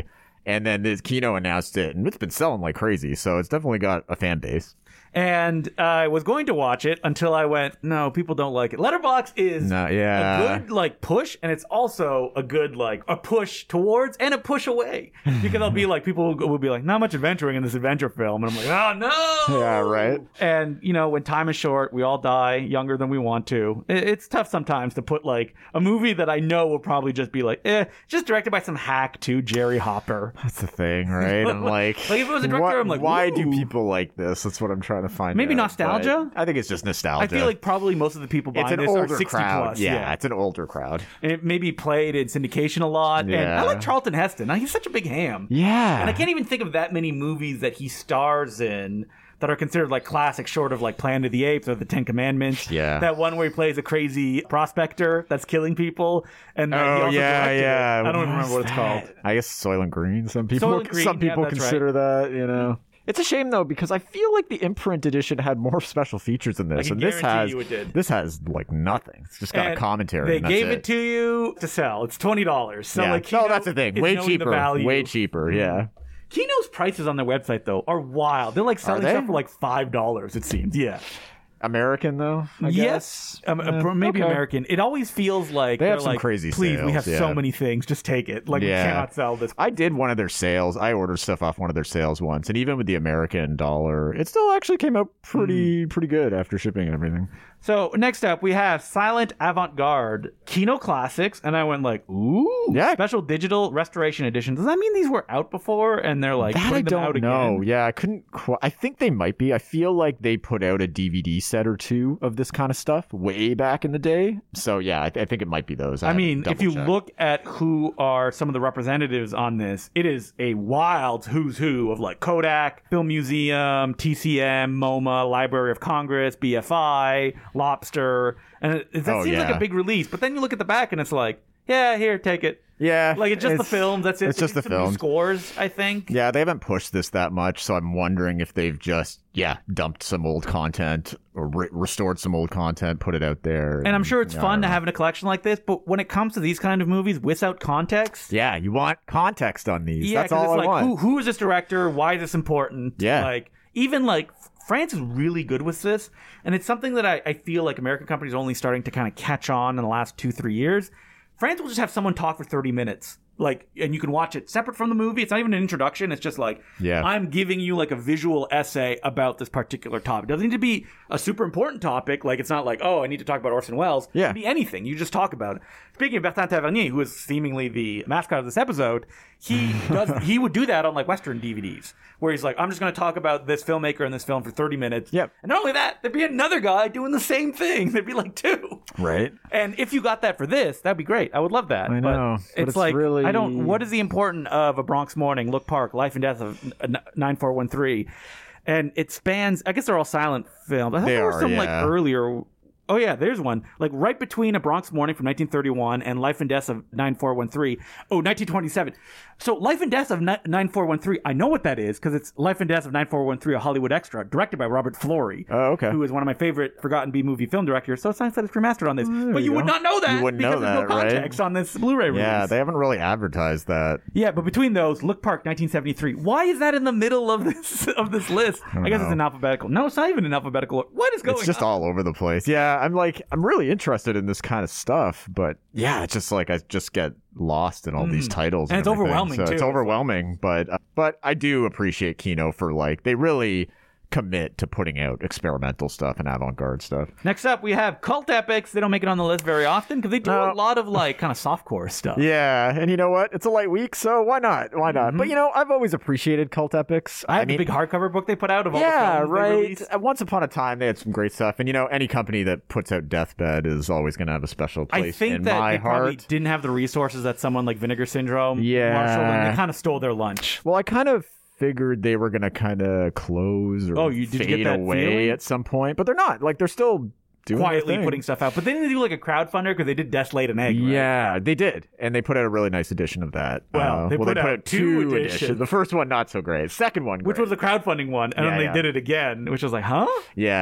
And then this Kino announced it, and it's been selling like crazy. So it's definitely got a fan base. And I was going to watch it until I went, no, people don't like it. Letterboxd is No, yeah. a good like push, and it's also a good like a push towards and a push away. Because I'll be like, people will, will be like, not much adventuring in this adventure film, and I'm like, oh no. Yeah, right. And you know, when time is short, we all die younger than we want to. It, it's tough sometimes to put like a movie that I know will probably just be like, eh, just directed by some hack to Jerry Hopper. That's the thing, right? I'm like, Like, if it was a director, what- I'm like, why ooh. do people like this? That's what I'm trying to find Maybe out, nostalgia? but I think it's just nostalgia. I feel like probably most of the people it's buying an this are older sixty crowd. plus. Yeah, it's an older crowd. And it maybe played in syndication a lot. And Yeah. I like Charlton Heston. He's such a big ham. Yeah. And I can't even think of that many movies that he stars in that are considered like classic, short of like Planet of the Apes or The Ten Commandments. Yeah. That one where he plays a crazy prospector that's killing people. And then he Oh also yeah, directed yeah. it. I don't even remember what it's that? called. I guess Soylent Green. Some people, Soylent Green, some yeah, people that's consider that. You know, it's a shame though because I feel like the imprint edition had more special features than this, I can and this guarantee has you it did. this has like nothing. It's just got And a commentary. They and that's gave it it to you to sell. It's twenty dollars. So yeah. like, no, Kino that's the thing. is Way knowing the cheaper. value. Way cheaper. Yeah. Kino's prices on their website though are wild. They're like selling they? stuff for like five dollars. It seems. Yeah. American though. I Yes, guess. um, Uh, maybe okay. American. It always feels like They have they're some like, crazy Please, we have sales, so yeah. many things. Just take it. Like Yeah. we cannot sell this. I did one of their sales. I ordered stuff off one of their sales once, and even with the American dollar, it still actually came out pretty Hmm. pretty good after shipping and everything. So next up, we have Silent Avant-Garde Kino Classics, and I went like, ooh, Yeah. special digital restoration edition. Does that mean these were out before and they're like That putting I them out don't know. again? Yeah, I couldn't. Qu- I think they might be. I feel like they put out a D V D set or two of this kind of stuff way back in the day. So yeah, I, th- I think it might be those. I haven't mean, if you double-checked. look at who are some of the representatives on this, it is a wild who's who of like Kodak, Film Museum, T C M, MoMA, Library of Congress, B F I, Lobster, and it, it, that Oh, seems like yeah. a big release. But then you look at the back and it's like, yeah, here, take it. yeah, Like it's just the films. That's it. It's just They the did some new films. scores, I think. Yeah, they haven't pushed this that much, so I'm wondering if they've just yeah dumped some old content or re- restored some old content, put it out there. And I'm sure it's yeah, I fun don't to know. have in a collection like this, but when it comes to these kind of movies without context, Yeah, you want context on these. yeah, That's 'cause all it's I like, want. who who is this director? Why is this important? Yeah. Like even like France is really good with this, and it's something that I, I feel like American companies are only starting to kind of catch on in the last two, three years. France will just have someone talk for thirty minutes. Like, and you can watch it separate from the movie. It's not even an introduction. It's just like, Yeah. I'm giving you like a visual essay about this particular topic. It doesn't need to be a super important topic. Like, it's not like, oh, I need to talk about Orson Welles. Yeah. It can be anything. You just talk about it. Speaking of Bertrand Tavernier, who is seemingly the mascot of this episode, he does, he would do that on like Western D V Ds, where he's like, I'm just going to talk about this filmmaker and this film for thirty minutes. Yep. And not only that, there'd be another guy doing the same thing. There'd be like two. Right? And if you got that for this, that'd be great. I would love that. I But know, but it's, it's like, really- I don't, what is the importance of A Bronx Morning, Look Park, Life and Death of nine four one three? And it spans, I guess they're all silent films. I thought They there were are, some like yeah. earlier. Oh yeah, there's one. Like right between A Bronx Morning from nineteen thirty-one and Life and Death of nine four one three. Oh, nineteen twenty-seven. So Life and Death of nine four one three, I know what that is because it's Life and Death of nine four one three, a Hollywood extra, directed by Robert Florey. Oh, okay. Who is one of my favorite forgotten B-movie film directors. So it's nice that it's remastered on this. there but you you would go. not know that You wouldn't because know there's no that, right? context on this Blu-ray release. Yeah, they haven't really advertised that. Yeah, but between those, Look Park nineteen seventy-three. Why is that in the middle of this of this list? I, guess know. it's in alphabetical. No, it's not even in alphabetical. order. What is going on? It's just all over the place. Yeah, I'm like, I'm really interested in this kind of stuff, but yeah, it's just like I just get lost in all these titles, Mm. And and, it's everything. overwhelming, So too. It's overwhelming, but uh, but I do appreciate Kino for like they really commit to putting out experimental stuff and avant-garde stuff. Next up, we have cult epics. They don't make it on the list very often because they do No. a lot of like kind of softcore stuff. Yeah, and you know what? It's a light week, so why not? Why not? But you know, I've always appreciated cult epics. Mm-hmm. I have the big hardcover book they put out of all yeah, the films they right. released. Uh, Once upon a time, they had some great stuff, and you know, any company that puts out Deathbed is always going to have a special I place think in that my they probably heart. didn't have the resources that someone like Vinegar Syndrome Yeah. marshaled, and they kind of stole their lunch. Well, I kind of figured they were going to kind of close or Oh, you- did you fade get that away feeling? at some point, but they're not. Like they're still doing their Quietly thing. putting stuff out, but they didn't do like a crowdfunder because they did Death Laid an Egg. Right? Yeah, they did, and they put out a really nice edition of that. Well, Uh, they well, put they out put out two two editions. editions. The first one not so great. Second one, Which great. was a crowdfunding one, and Yeah, then they yeah. did it again, which was like, huh? Yeah.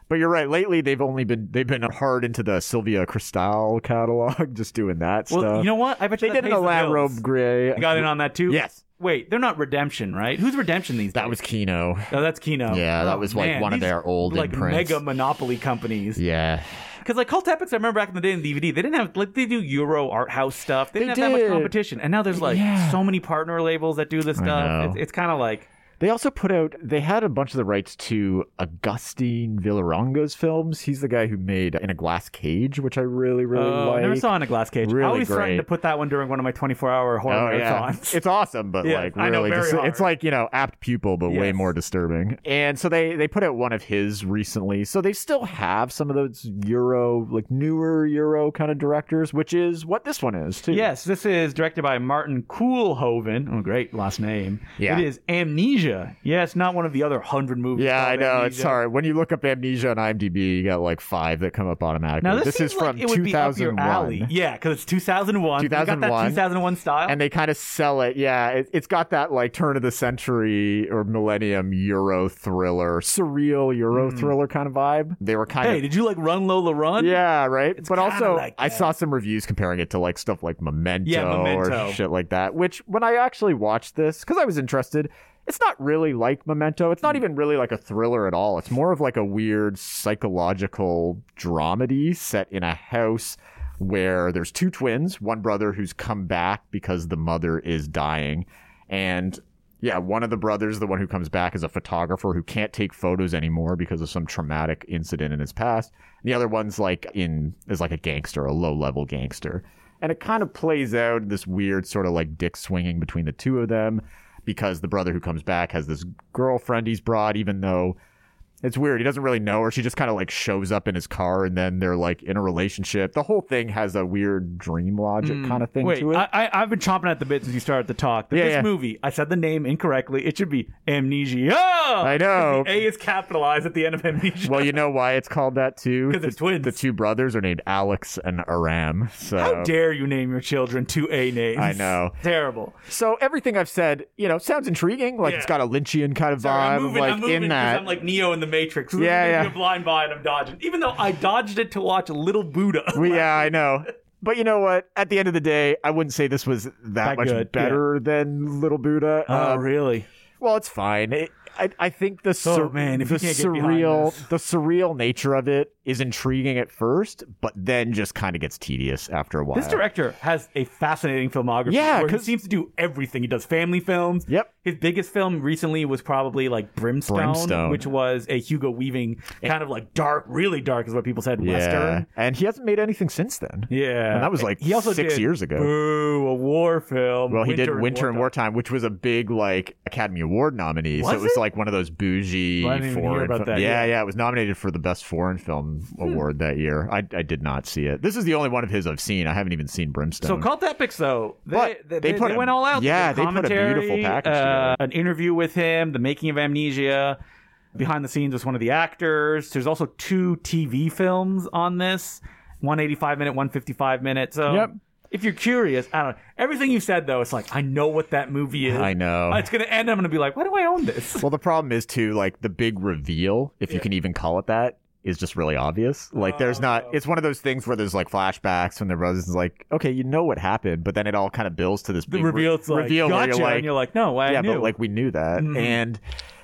But you're right. Lately, they've only been they've been hard into the Sylvia Cristal catalog, just doing that Well, stuff. you know what? I bet you they that did pays an the Alain bills. Robe Gray. You got in on that too? Yes. Wait, they're not Redemption, right? Who's Redemption these days? That was Kino. Oh, that's Kino. Yeah, that Oh, was like man, one of these, their old like imprints. mega monopoly companies. Yeah. Because like Cult Epics, I remember back in the day in D V D, they didn't have like they do Euro art house stuff. They didn't They have that did. much competition, and now there's like Yeah. so many partner labels that do this I stuff. know. It's, it's kind of like They also put out, they had a bunch of the rights to Agustin Villaronga's films. He's the guy who made In a Glass Cage, which I really, really oh, like. I never saw In a Glass Cage. Really I always threatened great. to put that one during one of my twenty-four hour horror Oh, yeah. marathons. It's awesome, but Yeah, like I know, really, very just, hard. it's like, you know, apt pupil, but way Yes. more disturbing. And so they, they put out one of his recently. So they still have some of those Euro, like newer Euro kind of directors, which is what this one is, too. Yes, this is directed by Martin Koolhoven. Oh, great last name. Yeah. It is Amnesia. Yeah, it's not one of the other hundred movies. Yeah, I called know. Amnesia. It's hard. When you look up Amnesia on IMDb, you got like five that come up automatically. Now this, this seems is from like it would be up your two thousand alley. one. Yeah, because it's two thousand one. You got that two thousand one. two thousand one style. And they kind of sell it. Yeah, it, it's got that like turn of the century or millennium Euro thriller, surreal Euro thriller kind of vibe. They were kind Hmm. hey, of. did you like Run Lola Run? Yeah, right. But kinda also, like I that. saw some reviews comparing it to like stuff like Memento, Yeah, Memento. or shit like that. Which, when I actually watched this, because I was interested, it's not really like Memento. It's not Hmm. even really like a thriller at all. It's more of like a weird psychological dramedy set in a house where there's two twins, one brother who's come back because the mother is dying, and yeah, one of the brothers, the one who comes back, is a photographer who can't take photos anymore because of some traumatic incident in his past. And the other one's like in is like a gangster, a low level gangster. And it kind of plays out this weird sort of like dick swinging between the two of them because the brother who comes back has this girlfriend he's brought, even though it's weird. He doesn't really know her. She just kind of like shows up in his car and then they're like in a relationship. The whole thing has a weird dream logic kind of thing Wait, to it. I, I, I've been chomping at the bit since you started to talk. But Yeah, this yeah. movie, I said the name incorrectly. It should be Amnesia. I know. The A is capitalized at the end of Amnesia. Well, you know why it's called that too? 'Cause it's The- twins. The two brothers are named Alex and Aram. So How dare you name your children two A names? I know. Terrible. So everything I've said, you know, sounds intriguing. Like Yeah. it's got a Lynchian kind of Sorry, vibe, I'm moving, like I'm moving in because that. I'm like Neo in the Matrix. So Yeah, this is yeah. gonna be a blind buy and I'm dodging. Even though I dodged it to watch Little Buddha. Well, yeah, I know. But you know what? At the end of the day, I wouldn't say this was that, That much good, better than Little Buddha. Oh, Uh, really? Well, it's fine. It, I I think the sur- Oh, man, if the you can't get behind surreal this. the surreal nature of it is intriguing at first, but then just kind of gets tedious after a while. This director has a fascinating filmography. Yeah, where he 'cause- seems to do everything. He does family films. Yep. His biggest film recently was probably like Brimstone, Brimstone. which was a Hugo Weaving kind of like dark, really dark is what people said, Yeah, Western. and he hasn't made anything since then. Yeah. And that was like he also six did years ago. Boo, a war film. Well, he did Winter and Wartime. Wartime, which was a big like Academy Award nominee. so Was it was it? like one of those bougie Well, I didn't even hear foreign. about fil- that, yeah, yeah. Hmm. yeah, it was nominated for the best foreign film award that year. I, I did not see it. This is the only one of his I've seen. I haven't even seen Brimstone. So Cult Epics, though, they, But they, they they, put they a- went all out. yeah, The they put a beautiful commentary, package uh, together. an interview with him, the making of Amnesia, behind the scenes with one of the actors. There's also two T V films on this, one eighty-five minute, one fifty-five minute. So Yep. if you're curious, I don't know. Everything you said, though, it's like, I know what that movie is. I know. It's going to end. I'm going to be like, why do I own this? Well, the problem is too, like the big reveal, if you can even call it that, is just really obvious. Like there's not, Oh. it's one of those things where there's like flashbacks when the brothers is like, okay, you know what happened, but then it all kind of builds to this The big re- reveal, it's like, reveal gotcha. where you're like, and you're like, no, I yeah, knew. but like we knew that. Mhm. And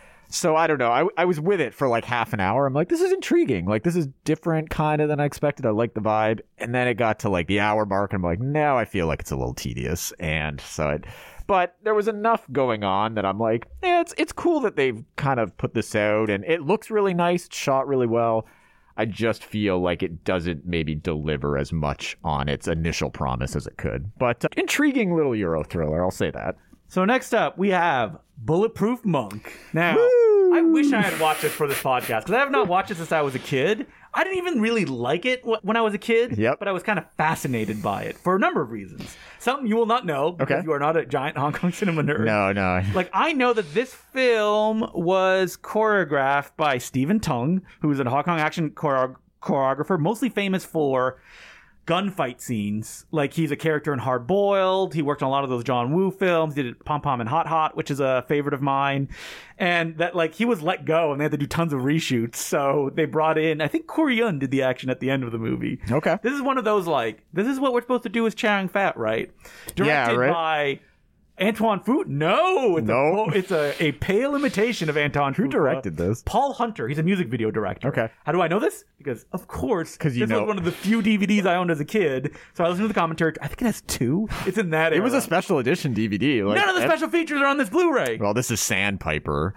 so I don't know. I, I was with it for like half an hour. I'm like, this is intriguing. Like this is different kind of than I expected. I like the vibe. And then it got to like the hour mark and I'm like, now I feel like it's a little tedious. And so it, but there was enough going on that I'm like, yeah, it's, it's cool that they've kind of put this out and it looks really nice. It's shot really well. I just feel like it doesn't maybe deliver as much on its initial promise as it could. But uh, intriguing little Euro thriller. I'll say that. So next up, we have Bulletproof Monk. Now, I wish I had watched it for this podcast because I have not watched it since I was a kid. I didn't even really like it wh- when I was a kid, Yep. but I was kind of fascinated by it for a number of reasons. Some you will not know because Okay. you are not a giant Hong Kong cinema nerd. No, no. Like, I know that this film was choreographed by Stephen Tung, who is a Hong Kong action choreo- choreographer, mostly famous for gunfight scenes. Like, he's a character in Hard Boiled. He worked on a lot of those John Woo films. Did Pom Pom and Hot Hot, which is a favorite of mine. And that, like, he was let go and they had to do tons of reshoots. So they brought in, I think Corey Yun did the action at the end of the movie. Okay. This is one of those, like, this is what we're supposed to do with Chang Fat, right? Directed Yeah, right. by Antoine Fuqua? No, it's, No. A, it's a, a pale imitation of Antoine Fuqua. Who directed this? Paul Hunter. He's a music video director. Okay. How do I know this? Because, of course, 'Cause you this know- was one of the few D V Ds I owned as a kid. So I listened to the commentary. I think it has two. It's in that It was a era. special edition D V D. Like, None of the special features are on this Blu-ray. Well, this is Sandpiper.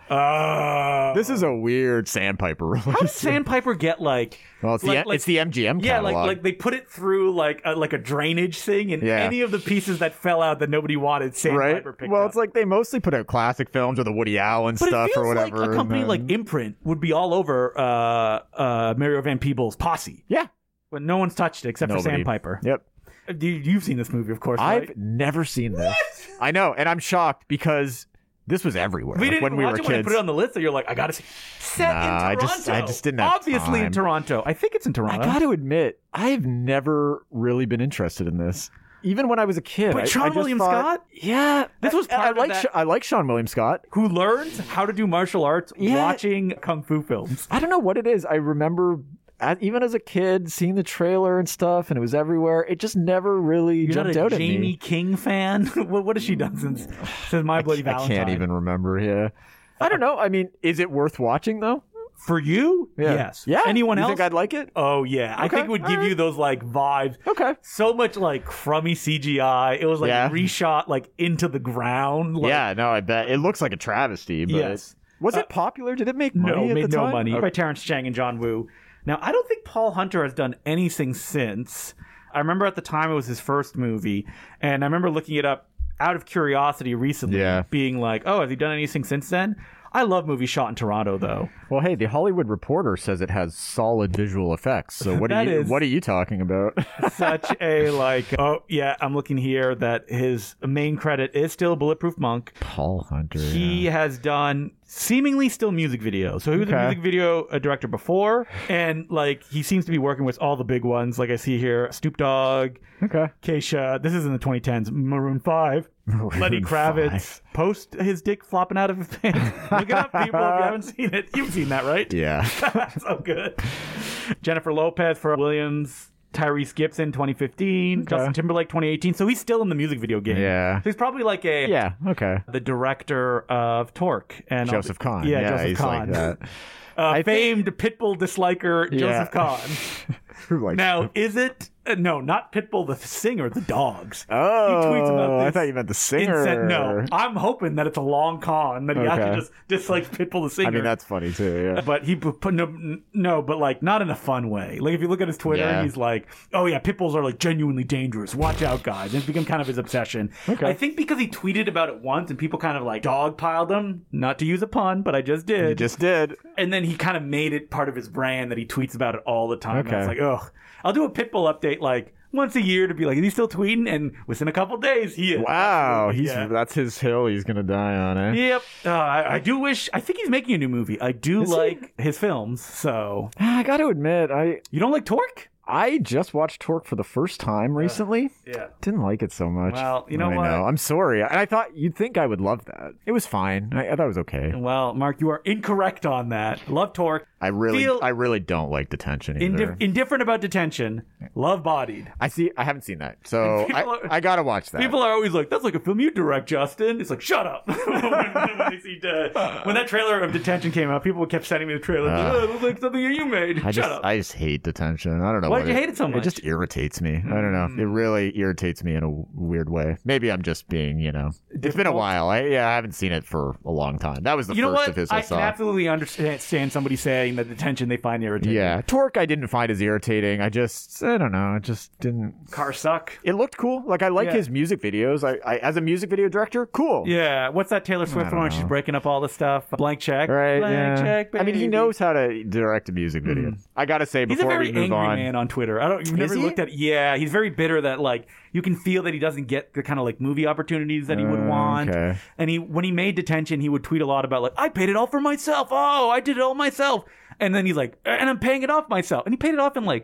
Uh, This is a weird Sandpiper release. how did Sandpiper get, like... Well, it's like- the like- it's the M G M Yeah, catalog. like like they put it through like a, like a drainage thing, and Yeah. any of the pieces that fell out that nobody wanted, Sandpiper right. picked Well, up. it's like they mostly put out classic films or the Woody Allen But stuff it feels or whatever. like a company and like then- Imprint would be all over uh, uh, Mario Van Peebles' Posse, yeah, but no one's touched it except for Nobody. Sandpiper. Yep. You, you've seen this movie, of course, I've right? never seen this. I know, and I'm shocked because this was everywhere We didn't when even we watch were it when I kids. put it on the list, so you're like, I gotta see. Set Nah, in I Toronto. just- I just didn't have Obviously in time. Toronto. I think it's in I Toronto. got to admit, I've never really been interested in this. Even when I was a kid, But I, Sean I just William thought- Scott? Yeah, This was I, I part of like that- Sh- I like Sean William Scott. Who learns how to do martial arts Yeah. watching kung fu films. I don't know what it is. I remember, at, even as a kid, seeing the trailer and stuff, and it was everywhere. It just never really You're jumped not a out at Jamie me. King fan? what, what has she done since since My Bloody I Valentine? can't even remember. Yeah, I don't know. I mean, is it worth watching though? For you? Yes. Yeah. Anyone you else? think I'd like it? Oh yeah, I Okay, think it would give alright. you those like vibes. Okay. So much like crummy C G I. It was like Yeah. reshot like into the ground. Like, Yeah, no, I bet it looks like a travesty. But Yes. was Uh, it popular? Did it make money? No, at made the no time? money. Okay. By Terrence Chang and John Woo. Now I don't think Paul Hunter has done anything since. I remember at the time it was his first movie, and I remember looking it up out of curiosity recently, Yeah. being like, "Oh, has he done anything since then?" I love movies shot in Toronto, though. Well, hey, the Hollywood Reporter says it has solid visual effects. So what are That you is- what are you talking about? Such a like, oh yeah, I'm looking here that his main credit is still Bulletproof Monk. Paul Hunter. He yeah. has done seemingly still music videos. So he was a Okay. music video uh, director before, and like he seems to be working with all the big ones. Like I see here, Snoop Dogg, Okay. Keisha. This is in the twenty tens. Maroon Five. Lenny Kravitz. Post his dick flopping out of his pants. Look it up, people. If you haven't seen it, you've seen that, right? Yeah. So good. Jennifer Lopez for Williams. Tyrese Gibson, twenty fifteen. Okay. Justin Timberlake, twenty eighteen. So he's still in the music video game. Yeah. So he's probably like a Yeah. Okay. the director of Torque and Joseph Kahn. Yeah, Yeah, Joseph he's Kahn. like that. Uh, I think- famed Pitbull disliker Yeah. Joseph Kahn. Who likes Now, is it uh, no, not Pitbull the singer, the dogs. Oh, he tweets about I this thought you meant the singer. Incent- no, I'm hoping that it's a long con that he Okay. actually just dislikes Pitbull the singer. I mean, that's funny too. Yeah. But he put no, no, but like not in a fun way. Like if you look at his Twitter, Yeah. he's like, "Oh yeah, pit bulls are like genuinely dangerous. Watch out, guys." And it's become kind of his obsession. Okay. I think because he tweeted about it once and people kind of like dogpiled him. Not to use a pun, but I just did. You just did. And then he kind of made it part of his brand that he tweets about it all the time. And I was Okay. like, ugh. I'll do a Pitbull update like once a year to be like, is he still tweeting? And within a couple days, he is. Wow, Absolutely, he's yeah. that's his hill. He's gonna die on it. Yep. Uh, I, I do wish. I think he's making a new movie. I do Is he? like his films. So I got to admit, I you don't like Torque? I just watched Torque for the first time recently. Yeah. Didn't like it so much. Well, you know I what? know. I'm sorry. And I thought you'd think I would love that. It was fine. I, I thought it was okay. Well, Mark, you are incorrect on that. Love Torque. I really, Feel- I really don't like Detention either. Indif- indifferent about Detention. Love Bodied. I see. I haven't seen that, so People I, are- I gotta watch that. People are always like, "That's like a film you direct, Justin." It's like, shut up. when, when, they see, uh, when that trailer of Detention came out, people kept sending me the trailer. Like, Uh, oh, it looks like something you made. I shut just, up. I just hate Detention. I don't know Why what did you hate it so much? It just irritates me. I don't know. It really irritates me in a weird way. Maybe I'm just being, you know, it's been a Difficult? while. I yeah, I haven't seen it for a long time. That was the you know first what? of his I, I saw. can absolutely understand somebody saying that Detention they find irritating. Yeah, Torque I didn't find as irritating. I just, I don't know. I just didn't. Cars suck. It looked cool. Like I like Yeah. his music videos. I, I as a music video director, cool. Yeah. What's that Taylor Swift don't one? She's know. breaking up all the stuff. Blank check. Right. Blank yeah. check. I mean, he baby. knows how to direct a music video. I gotta say He's a before very we move angry on. man on Twitter. I don't. You've never he? looked at. Yeah, he's very bitter that like you can feel that he doesn't get the kind of like movie opportunities that he would Uh, want. okay. And he when he made Detention, he would tweet a lot about like I paid it all for myself. Oh, I did it all myself. And then he's like, and I'm paying it off myself. And he paid it off in like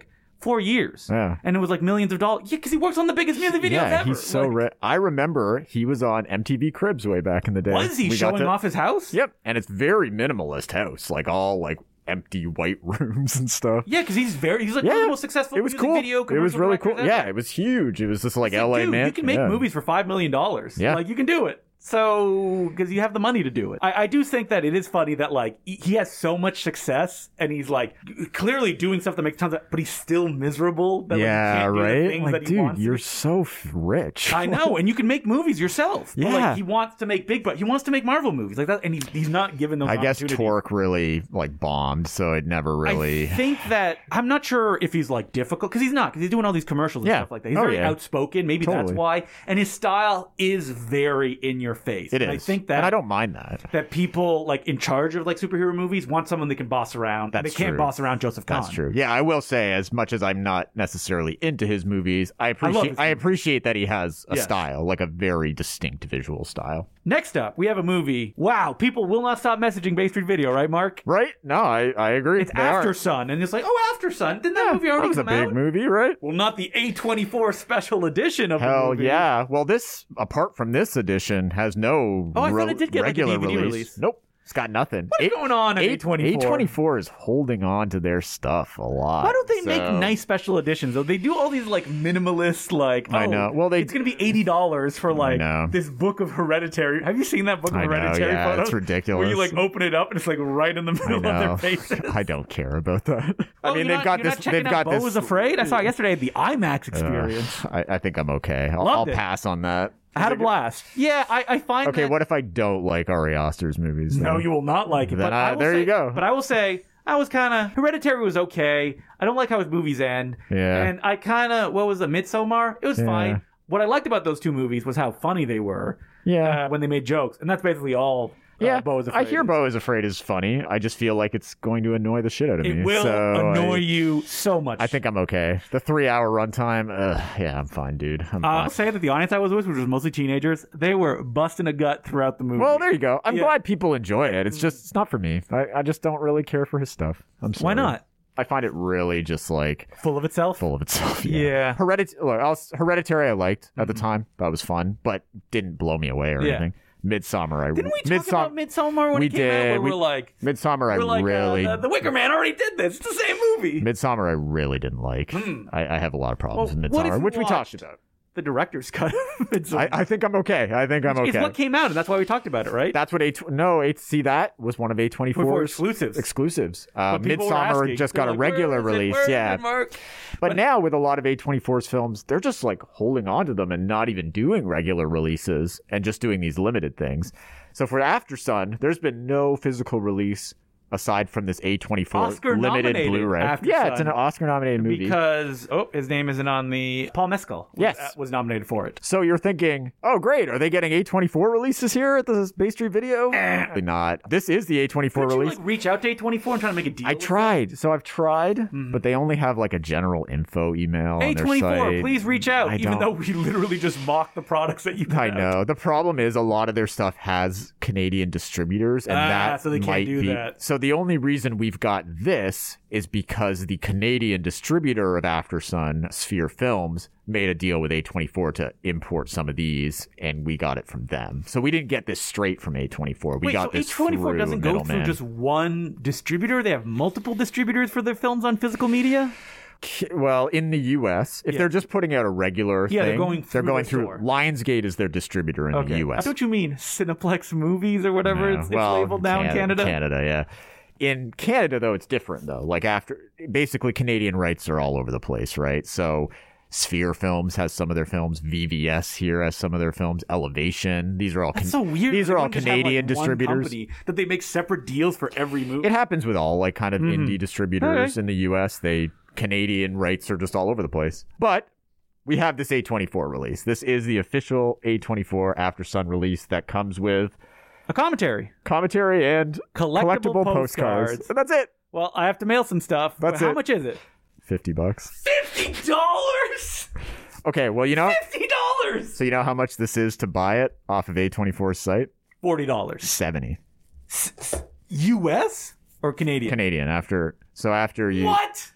four years. Yeah. And it was like millions of dollars. Yeah, because he works on the biggest music videos yeah, ever. he's so Like, rich. I remember he was on M T V Cribs way back in the day. Was he We got showing to- off his house? Yep, and it's very minimalist house, like all like empty white rooms and stuff. Yeah, because he's very, he's like one of the most successful it was music cool. video It was commercial really directors cool. ever. Yeah, it was huge. It was just like It's L A dude, man. you can make yeah. movies for five million dollars. Yeah. Like, you can do it. So, because you have the money to do it. I, I do think that it is funny that, like, he he has so much success, and he's, like, clearly doing stuff that makes tons of, but he's still miserable. That, like, he Yeah, can't do the right. things Like, that he dude, wants to you're do. so f- rich. I know, and you can make movies yourself. But, Yeah. like, he wants to make big, but he wants to make Marvel movies like that, and he's he's not given those I guess opportunities. Torque really like bombed, so it never really. I think that I'm not sure if he's like difficult because he's not because he's doing all these commercials and Yeah. stuff like that. He's Oh, very yeah. outspoken. Maybe that's Totally. why, and his style is very in your face. It and is. I think that and I don't mind that. that people like in charge of like superhero movies want someone they can boss around. and That's they can't true. boss around Joseph Kahn. That's true. Yeah, I will say, as much as I'm not necessarily into his movies, I love appreciate his I, movies. appreciate that he has a Yes. style, like a very distinct visual style. Next up, we have a movie. Wow, people will not stop messaging Bay Street Video, right, Mark? Right? No, I, I agree. It's They After are. Sun, and it's like, oh, After Sun. Didn't that movie already That was a come big out? movie, right? Well, not the A twenty-four special edition of the Hell movie. yeah. Well, this, apart from this edition, has no Oh, I thought re- it did get, like, a regular D V D release. release. Nope. It's got nothing. What is going on at A twenty-four? A twenty-four is holding on to their stuff a lot. Why don't they make so- nice special editions though? They do all these like minimalist, like oh, I know. Well, they- it's gonna be eighty dollars for like know. this book of Hereditary. Have you seen that book of I know, Hereditary yeah, photos? it's ridiculous. Where you like open it up and it's like right in the I middle of their know. faces. I don't care about that. I Oh, mean, you're they've not- got you're this. Not checking They've out got Beau this. Was Afraid. I saw it yesterday at the IMAX experience. I, I think I'm okay. I'll, Loved I'll it. pass on that. I had a blast. Yeah, I, I find. Okay, that, what if I don't like Ari Aster's movies? No, then? you will not like it. Then but I- I will there say, you go. But I will say. I was kind of Hereditary was okay. I don't like how his movies end. Yeah. And I kind of what was it, Midsommar? It was Yeah. fine. What I liked about those two movies was how funny they were. Yeah. Uh, when they made jokes, and that's basically all. Uh, Yeah, Beau is I Afraid hear is. Beau is Afraid is funny. I just feel like it's going to annoy the shit out of It me. will so annoy I, you so much. I think I'm okay. The three-hour runtime, ugh, yeah, I'm fine, dude. I'm Uh, fine. I'll say that the audience I was with, which was mostly teenagers, they were busting a gut throughout the movie. Well, there you go. I'm Yeah. glad people enjoy it. It's just it's not for me. I, I just don't really care for his stuff. I'm sorry. Why not? I find it really just like Full of itself. full of itself. Yeah. Yeah. Heredit- look, I was, Hereditary I liked at the time. That was fun, but didn't blow me away or Yeah. anything. Midsummer, I Didn't we talk Midsom- about Midsommar when we it came out? did. Where We- we're like, Midsummer, I we're like, really, uh, the, the Wicker Man already did this. It's the same movie. Midsummer, I really didn't like. I, I have a lot of problems Well, with what if Midsummer, you which we watched- talked about. the director's cut of Midsommar. I, I think I'm okay. I think I'm It's okay. what came out, and that's why we talked about it, right? That's what A. No, A. See, that was one of A Before twenty-four's exclusives. exclusives. Uh, But people were Midsummer asking. just They're got a like, regular "Where is it? release. Where is Yeah, it, Mark?" But, But- now with a lot of A twenty-four's films, they're just like holding on to them and not even doing regular releases and just doing these limited things. So for After Sun, there's been no physical release aside from this A twenty-four limited Oscar-nominated Blu-ray. After yeah, Sun. it's an Oscar-nominated movie. Because oh, his name isn't on the Paul Mescal. Was, Yes. uh, was nominated for it. So you're thinking, oh, great. Are they getting A twenty-four releases here at the Bay Street Video? Probably not. This is the A twenty-four Did you release. like reach out to A twenty-four and try to make a deal? I with tried. So I've tried, but they only have like a general info email them? on their A twenty-four, site. please reach out. I even don't- though we literally just mock the products that you. Put I out. know. The problem is a lot of their stuff has Canadian distributors, and Ah, that so they can't might do be. that. So the only reason we've got this is because the Canadian distributor of After Sun, Sphere Films, made a deal with A twenty-four to import some of these, and we got it from them. So we didn't get this straight from A twenty-four. We Wait, got so this A twenty-four through doesn't go through middleman. just one distributor? They have multiple distributors for their films on physical media? Well, in the U S, if Yeah. they're just putting out a regular Yeah, thing, they're going through going the through. store. Lionsgate is their distributor in the U S. Don't you mean Cineplex Movies or whatever Yeah, it's, it's well, labeled now in Canada? Canada, yeah. In Canada, though, it's different, though. Like, after, basically, Canadian rights are all over the place, right? So, Sphere Films has some of their films. V V S here has some of their films. Elevation. These are all That's Can- so weird. These They are all don't just have, like, Canadian one distributors. company that they make separate deals for every movie. It happens with all like kind of indie distributors Mm-hmm. Okay. in the U S. They Canadian rights are just all over the place. But we have this A twenty-four release. This is the official A twenty-four After Sun release that comes with A commentary. commentary and Collectible postcards. postcards. And that's it. Well, I have to mail some stuff. That's How it. much is it? fifty bucks. Fifty dollars. Okay, well, you know, Fifty dollars. so you know how much this is to buy it off of A twenty-four's site? Forty dollars. seventy. U S or Canadian? Canadian after so after you What?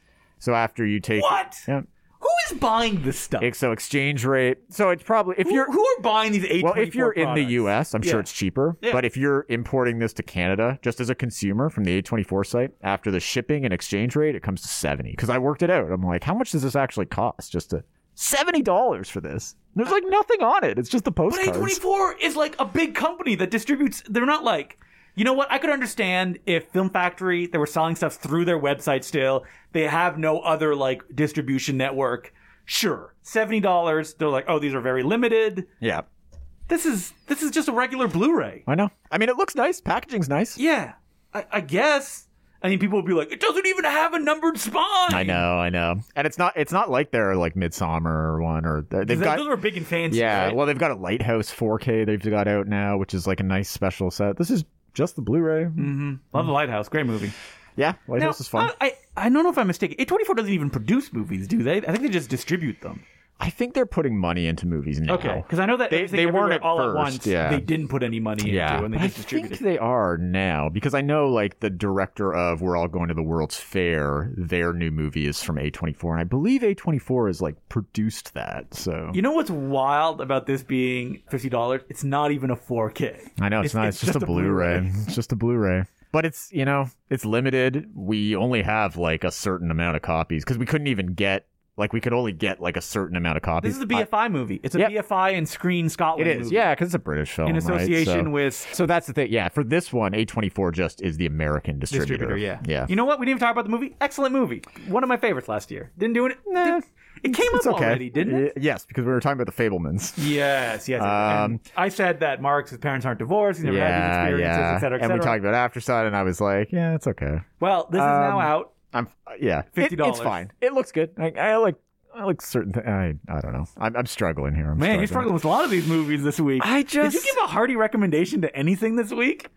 So after you take What? Yeah. Who is buying this stuff? So exchange rate. So it's probably if who, you're who are buying these A twenty-four well, if you're in the products? U S, I'm Yeah. sure it's cheaper. Yeah. But if you're importing this to Canada, just as a consumer from the A twenty-four site, after the shipping and exchange rate, it comes to seventy. Because I worked it out. I'm like, how much does this actually cost? Just to seventy dollars for this. There's like nothing on it. It's just the But postcards. A twenty-four is like a big company that distributes. They're not like, you know what? I could understand if Film Factory, they were selling stuff through their website still. They have no other like distribution network. Sure, seventy dollars. They're like, oh, these are very limited. Yeah, This is this is just a regular Blu-ray. I know. I mean, it looks nice. Packaging's nice. Yeah, I, I guess. I mean, people would be like, it doesn't even have a numbered spine. I know, I know. And it's not it's not like their like Midsummer one or they've That- got those are big and fancy. yeah. right? Well, they've got a Lighthouse four K they've got out now, which is like a nice special set. This is just the Blu-ray. Mm-hmm. Love the Lighthouse. Great movie. Yeah, Now, Lighthouse is fun. I, I I don't know if I'm mistaken. A twenty-four doesn't even produce movies, do they? I think they just distribute them. I think they're putting money into movies now. Okay, because I know that They- Everything they weren't Everywhere at all first, at once. yeah. They didn't put any money Yeah, into, and they but I just distributed. think they are now because I know like the director of We're All Going to the World's Fair, their new movie is from A twenty-four, and I believe A twenty-four has like produced that. So You know what's wild about this being fifty dollars? It's not even a four K. I know it's, not. It's, just, a Blu-ray. It's just a Blu-ray. But it's you know it's limited. We only have like a certain amount of copies because we couldn't even get like we could only get like a certain amount of copies. This is a B F I movie. It's a Yep. B F I and Screen Scotland. It is, movie. yeah, because it's a British film, In association right? So, with so that's the thing. Yeah, for this one, A twenty-four just is the American distributor. distributor. Yeah, yeah. You know what? We didn't even talk about the movie. Excellent movie. One of my favorites last year. Didn't do it. Nah, didn't- it came it's up okay. already, didn't it? Y- Yes, because we were talking about the Fablemans. Yes, yes. Um, and I said that Mark's parents aren't divorced. He's never had these Yeah, experiences, yeah. et cetera, et and we cetera. talked about After Sun, and I was like, yeah, it's okay. Well, this is now Um, out. I'm yeah, fifty It- dollars. it's fine. It looks good. I, I like I like certain things. I I don't know. I'm I'm struggling here. I'm Man, you're struggling with a lot of these movies this week. I Did just you give a hearty recommendation to anything this week?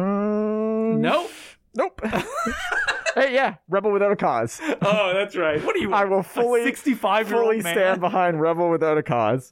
Um, Nope. Nope. Hey, yeah, Rebel Without a Cause. Oh, that's right. What are you? I will a fully sixty-five-year-old fully man? stand behind Rebel Without a Cause.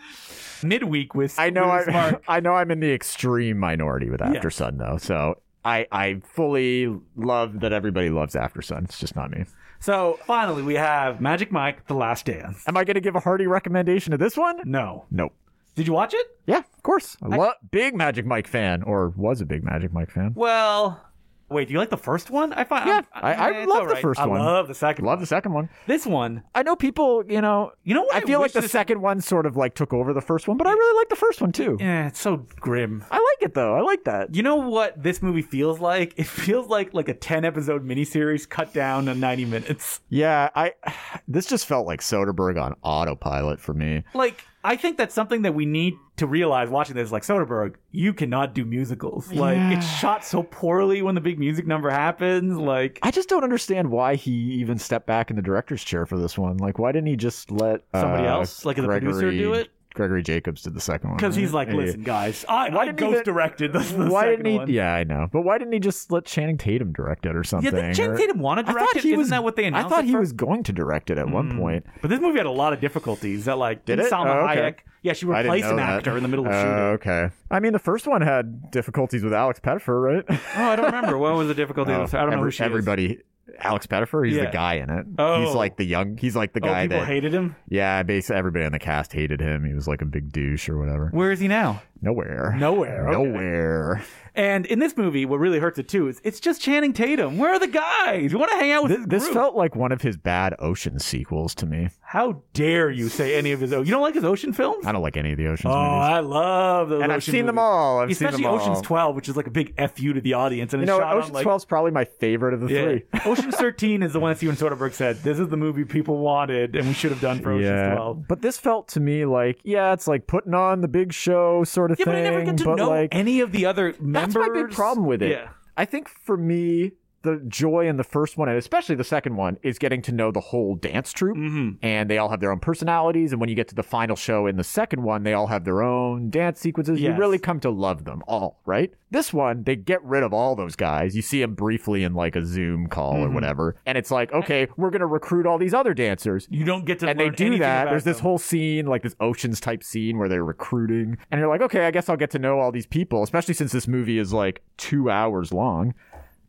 Midweek with. I know with I Mark. I know I'm in the extreme minority with After Yeah. Sun though. So I I fully love that everybody loves After Sun. It's just not me. So finally, we have Magic Mike: The Last Dance. Am I going to give a hearty recommendation to this one? No. Nope. Did you watch it? Yeah, of course. I lo- big Magic Mike fan, or was a big Magic Mike fan. Well, wait. Do you like the first one? I find. Yeah, I'm- I- I it's love all the right. first I one. love the second. Love one. the second one. This one. I know people, you know, You know what? I feel like wish the this- second one sort of like took over the first one, but I really like the first one too. Yeah, it's so grim. I like it though. I like that. You know what this movie feels like? It feels like like a ten episode miniseries cut down to ninety minutes. Yeah, I this just felt like Soderbergh on autopilot for me. Like, I think that's something that we need to realize watching this. Like, Soderbergh, you cannot do musicals. Like, Yeah. it's shot so poorly when the big music number happens. Like, I just don't understand why he even stepped back in the director's chair for this one. Like, why didn't he just let Somebody uh, else, like the producer, do it? Gregory Jacobs did the second one. because he's like, right? listen, guys, I, Why I didn't he ghost even- directed the, the why second didn't he? one. Yeah, I know, but why didn't he just let Channing Tatum direct it or Yeah, something? did Channing or- Tatum want to I direct thought it? he Isn't was. that what they I announced? thought at he first? was going to direct it at one point. But this movie had a lot of difficulties. That like Did it? Salma Oh, okay. Hayek. Yeah, she I didn't replaced know an that. actor in the middle of Oh, shooting. okay. I mean, the first one had difficulties with Alex Pettyfer, right? Oh, I don't remember. What was the difficulty? Oh, I don't know every- who she is. everybody. Alex Pettyfer, he's Yeah. the guy in it. Oh. He's like the young. He's like the Oh, guy people that. hated him. Yeah, basically everybody on the cast hated him. He was like a big douche or whatever. Where is he now? Nowhere. Nowhere. Okay. Nowhere. And in this movie, what really hurts it too is it's just Channing Tatum. Where are the guys? You want to hang out with This, his this group. felt like one of his bad Ocean sequels to me. How dare you say any of his? You don't like his Ocean films? I don't like any of the Ocean's Oh, movies. I love those. And I've Ocean seen them movies. all. I've Especially seen them all. Ocean's twelve, which is like a big F U to the audience. And You it's know, shot Ocean's on, like, twelve is probably my favorite of the Yeah. three. Ocean's thirteen is the one that Steven Soderbergh said, this is the movie people wanted and we should have done for Ocean's twelve. But this felt to me like, yeah, it's like putting on the big show sort of Yeah, thing. but I never get to know like, any of the other that's members. my big problem with it. Yeah. I think for me, the joy in the first one, and especially the second one, is getting to know the whole dance troupe. Mm-hmm. And they all have their own personalities. And when you get to the final show in the second one, they all have their own dance sequences. Yes. You really come to love them all, right? This one, they get rid of all those guys. You see them briefly in like a Zoom call Mm-hmm. or whatever. And it's like, okay, we're going to recruit all these other dancers. You don't get to And they learn do anything that. about There's this them. whole scene, like this Oceans type scene where they're recruiting. And you're like, okay, I guess I'll get to know all these people, especially since this movie is like two hours long.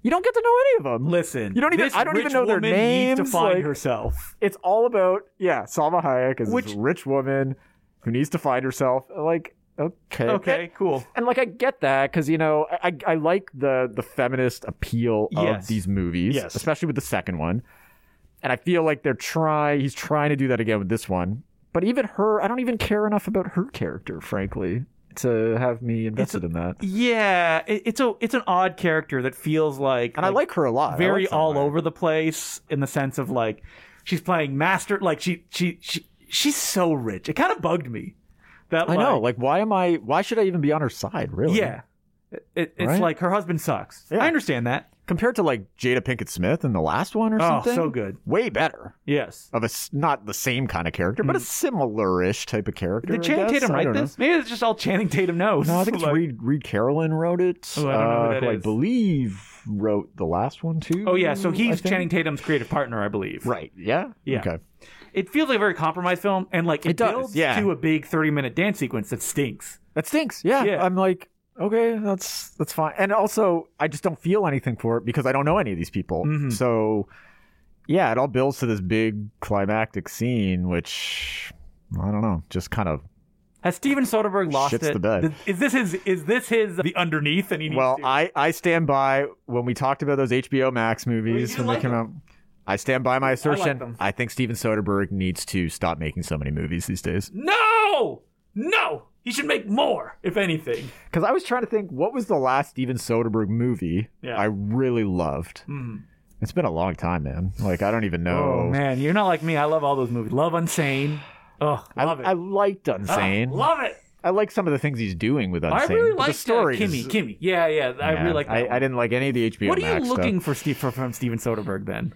You don't get to know any of them. Listen, You don't even- this I don't even rich know their woman names, Needs to find like- herself. It's all about, yeah, Salma Hayek is Which- this rich woman who needs to find herself. Like, okay. Okay, cool. And like I get that because you know I, I I like the the feminist appeal of Yes. these movies, Yes. especially with the second one. And I feel like they're try he's trying to do that again with this one. But even her, I don't even care enough about her character, frankly, to have me invested in that. Yeah, it, it's a it's an odd character that feels like, And I like her a lot. I very like Salma all Hayek. over the place in the sense of like she's playing master. Like she she she she's so rich. It kind of bugged me. That I know. Like, why am I? Why should I even be on her side? Really? yeah, it, it, it's Right? like her husband sucks. Yeah. I understand that. Compared to like Jada Pinkett Smith in the last one or Oh, something. so good. Way better. Yes. Of a s- not the same kind of character, but a similar-ish type of character. Did I Channing guess. Tatum I write don't know. this? Maybe it's just all Channing Tatum knows. No, I think it's Like- Reed, Reed Carolyn wrote it. Oh, I don't know who uh, that who I is. believe wrote the last one too. Oh yeah, so I he's think. Channing Tatum's creative partner, I believe. Right. Yeah. Yeah. Okay. It feels like a very compromised film, and like it, It does, builds yeah. to a big thirty-minute dance sequence that stinks. That stinks. Yeah. Yeah. I'm like, okay, that's that's fine. And also, I just don't feel anything for it because I don't know any of these people. Mhm. So, yeah, it all builds to this big climactic scene, which I don't know, just kind of. Has Steven Soderbergh lost Shits it? the bed. Is this his? Is this his? The underneath, and he needs Well, to... I I stand by when we talked about those H B O Max movies you when they like came out. I stand by my assertion. them. I think Steven Soderbergh needs to stop making so many movies these days. No, no, he should make more, if anything. Because I was trying to think, what was the last Steven Soderbergh movie Yeah. I really loved? Mm. It's been a long time, man. Like, I don't even know. Oh man, you're not like me. I love all those movies. Love Unsane. Oh, I, love it. I liked Unsane. Ah, love it. I like some of the things he's doing with Unsane. I really but like the story. Kimmy. is- Kimmy. Yeah, yeah. I Yeah, really like that. I, one. I didn't like any of the H B O What are you Max looking stuff. for, Steve, for, from Steven Soderbergh then?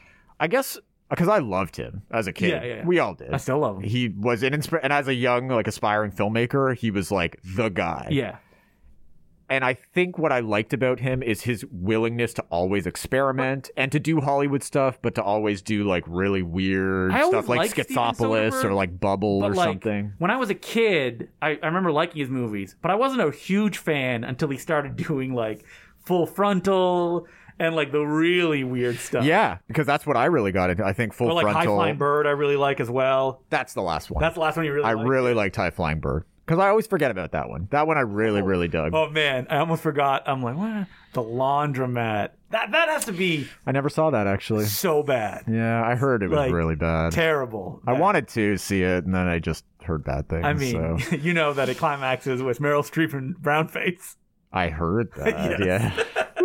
I guess because I loved him as a kid. Yeah, yeah, yeah. We all did. I still love him. He was an inspir- and as a young, like aspiring filmmaker, he was like the guy. Yeah. And I think what I liked about him is his willingness to always experiment and to do Hollywood stuff, but to always do like really weird I always stuff like liked Steven Schizopolis or Soderbergh, like Bubble But or like, something. when I was a kid, I, I remember liking his movies, but I wasn't a huge fan until he started doing like Full Frontal and like the really weird stuff. Yeah, because that's what I really got into. I think Full Or like High Frontal. Flying Bird, I really like as well. That's the last one. That's the last one you really I liked. really liked High Flying Bird because I always forget about that one. That one I really, really dug. Oh man, I almost forgot. I'm like, what? The Laundromat. That that has to be I never saw that actually. so bad, Yeah, I heard it was Like, really bad. terrible. I Bad. wanted to see it, and then I just heard bad things. I mean, so. you know that it climaxes with Meryl Streep and Brownface. I heard that. Yes. Yeah.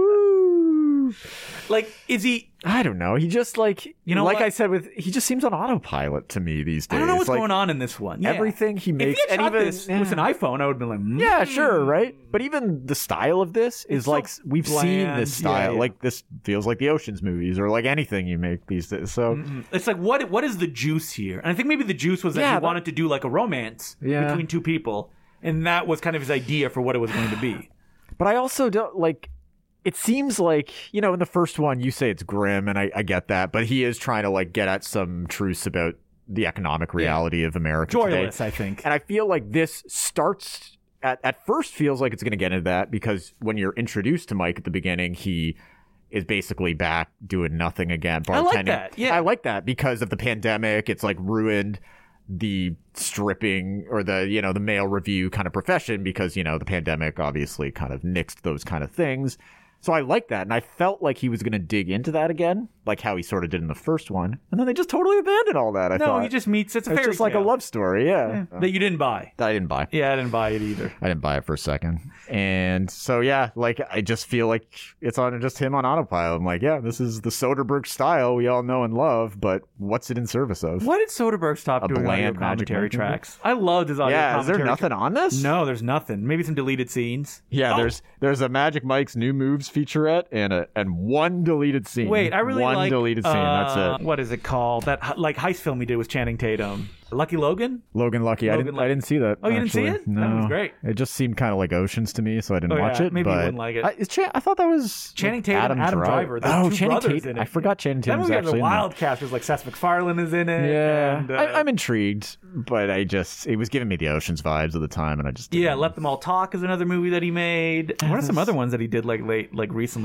Woo. Like, is he? I don't know. He just like You know like what? I said with he just seems on autopilot to me these days. I don't know what's Like, going on in this one. Yeah. Everything he If makes, he had and shot even this yeah. with an iPhone, I would have been like, mm. Yeah, sure, right? But even the style of this is so like we've seen bland. this style. Yeah, yeah. Like this feels like the Ocean's movies or like anything you make these days. So Mm. It's like, what? What is the juice here? And I think maybe the juice was that Yeah, he that- wanted to do like a romance Yeah. between two people, and that was kind of his idea for what it was going to be. But I also don't like. It seems like, you know, in the first one, you say it's grim, and I, I get that, but he is trying to like get at some truths about the economic reality of America Joyless, today. I think. And I feel like this starts at at first feels like it's going to get into that because when you're introduced to Mike at the beginning, he is basically back doing nothing again. Bartending. I like that, yeah. I like that because of the pandemic. It's like ruined the stripping or the, you know, the male review kind of profession because, you know, the pandemic obviously kind of nixed those kind of things. So I like that. And I felt like he was going to dig into that again, like how he sort of did in the first one. And then they just totally abandoned all that, I no, thought. he just meets. It's a it's fairy just like a tale. love story, yeah. that you didn't buy. That I didn't buy. Yeah, I didn't buy it either. I didn't buy it for a second. And so, yeah, like, I just feel like it's on just him on autopilot. I'm like, yeah, this is the Soderbergh style we all know and love, but what's it in service of? Why did Soderbergh stop A doing audio bland Magic commentary Mike movie? tracks? I loved his audio Yeah, is there commentary. nothing on this? No, there's nothing. Maybe some deleted scenes. Yeah, Oh, there's there's a Magic Mike's New Moves featurette and a and one deleted scene. Wait, I really one like deleted scene. uh, That's it. What is it called? That h- like heist film he did with Channing Tatum. Lucky Logan. Logan Lucky. I Logan didn't. Lucky. I didn't see that. Oh, you didn't see actually. it? No, That was great. It just seemed kind of like Oceans to me, so I didn't Oh, watch yeah. it. Maybe you but wouldn't like it. I, is Chan- I thought that was Channing like Tatum, Adam, Adam Driver. Driver. There's Oh, two Channing brothers Tatum. in it. I forgot Channing That Tatum was movie has actually a in that. wild cast. There's like Seth MacFarlane is in it. Yeah, and, uh, I, I'm intrigued, but I just it was giving me the Oceans vibes at the time, and I just yeah. didn't. Let Them All Talk is another movie that he made. What are some that's- other ones that he did like late, like recently? I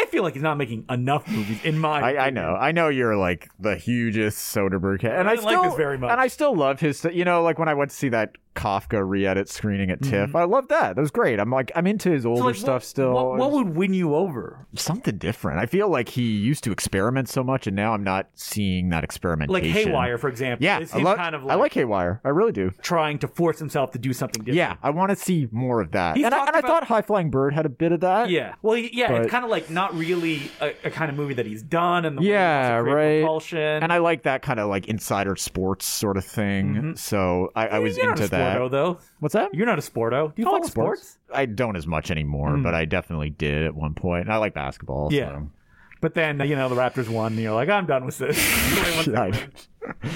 I feel like he's not making enough movies in my. I, I know, I know you're like the hugest Soderbergh head, and I I, didn't still like this very much. and I still love his. You know, like when I went to see that Kafka re-edit screening at TIFF, Mm-hmm. I love that. That was great. I'm like, I'm into his older So, like, stuff what, still. What, what would win you over? Something different. I feel like he used to experiment so much, and now I'm not seeing that Like experimentation. Haywire, for example. Yeah, is I, him love. kind of I like, like Haywire. I really do. trying to force himself to do something different. Yeah, I want to see more of that. He's And I, talked and I about- thought High Flying Bird had a bit of that. Yeah. Well, he- yeah, But- it's kind of like not really a, a kind of movie that he's done, and the way he Yeah, wants to create right. propulsion. And I like that kind of like insider sports sort of thing. So I, I was You're into not a that. sporto, though. What's that? You're not a sporto. Do you I follow like sports? I don't as much anymore, but I definitely did at one point. And I like basketball. Yeah. So. But then, you know, the Raptors won, and you're like, I'm done with this. Nobody wants to Yeah, I- win.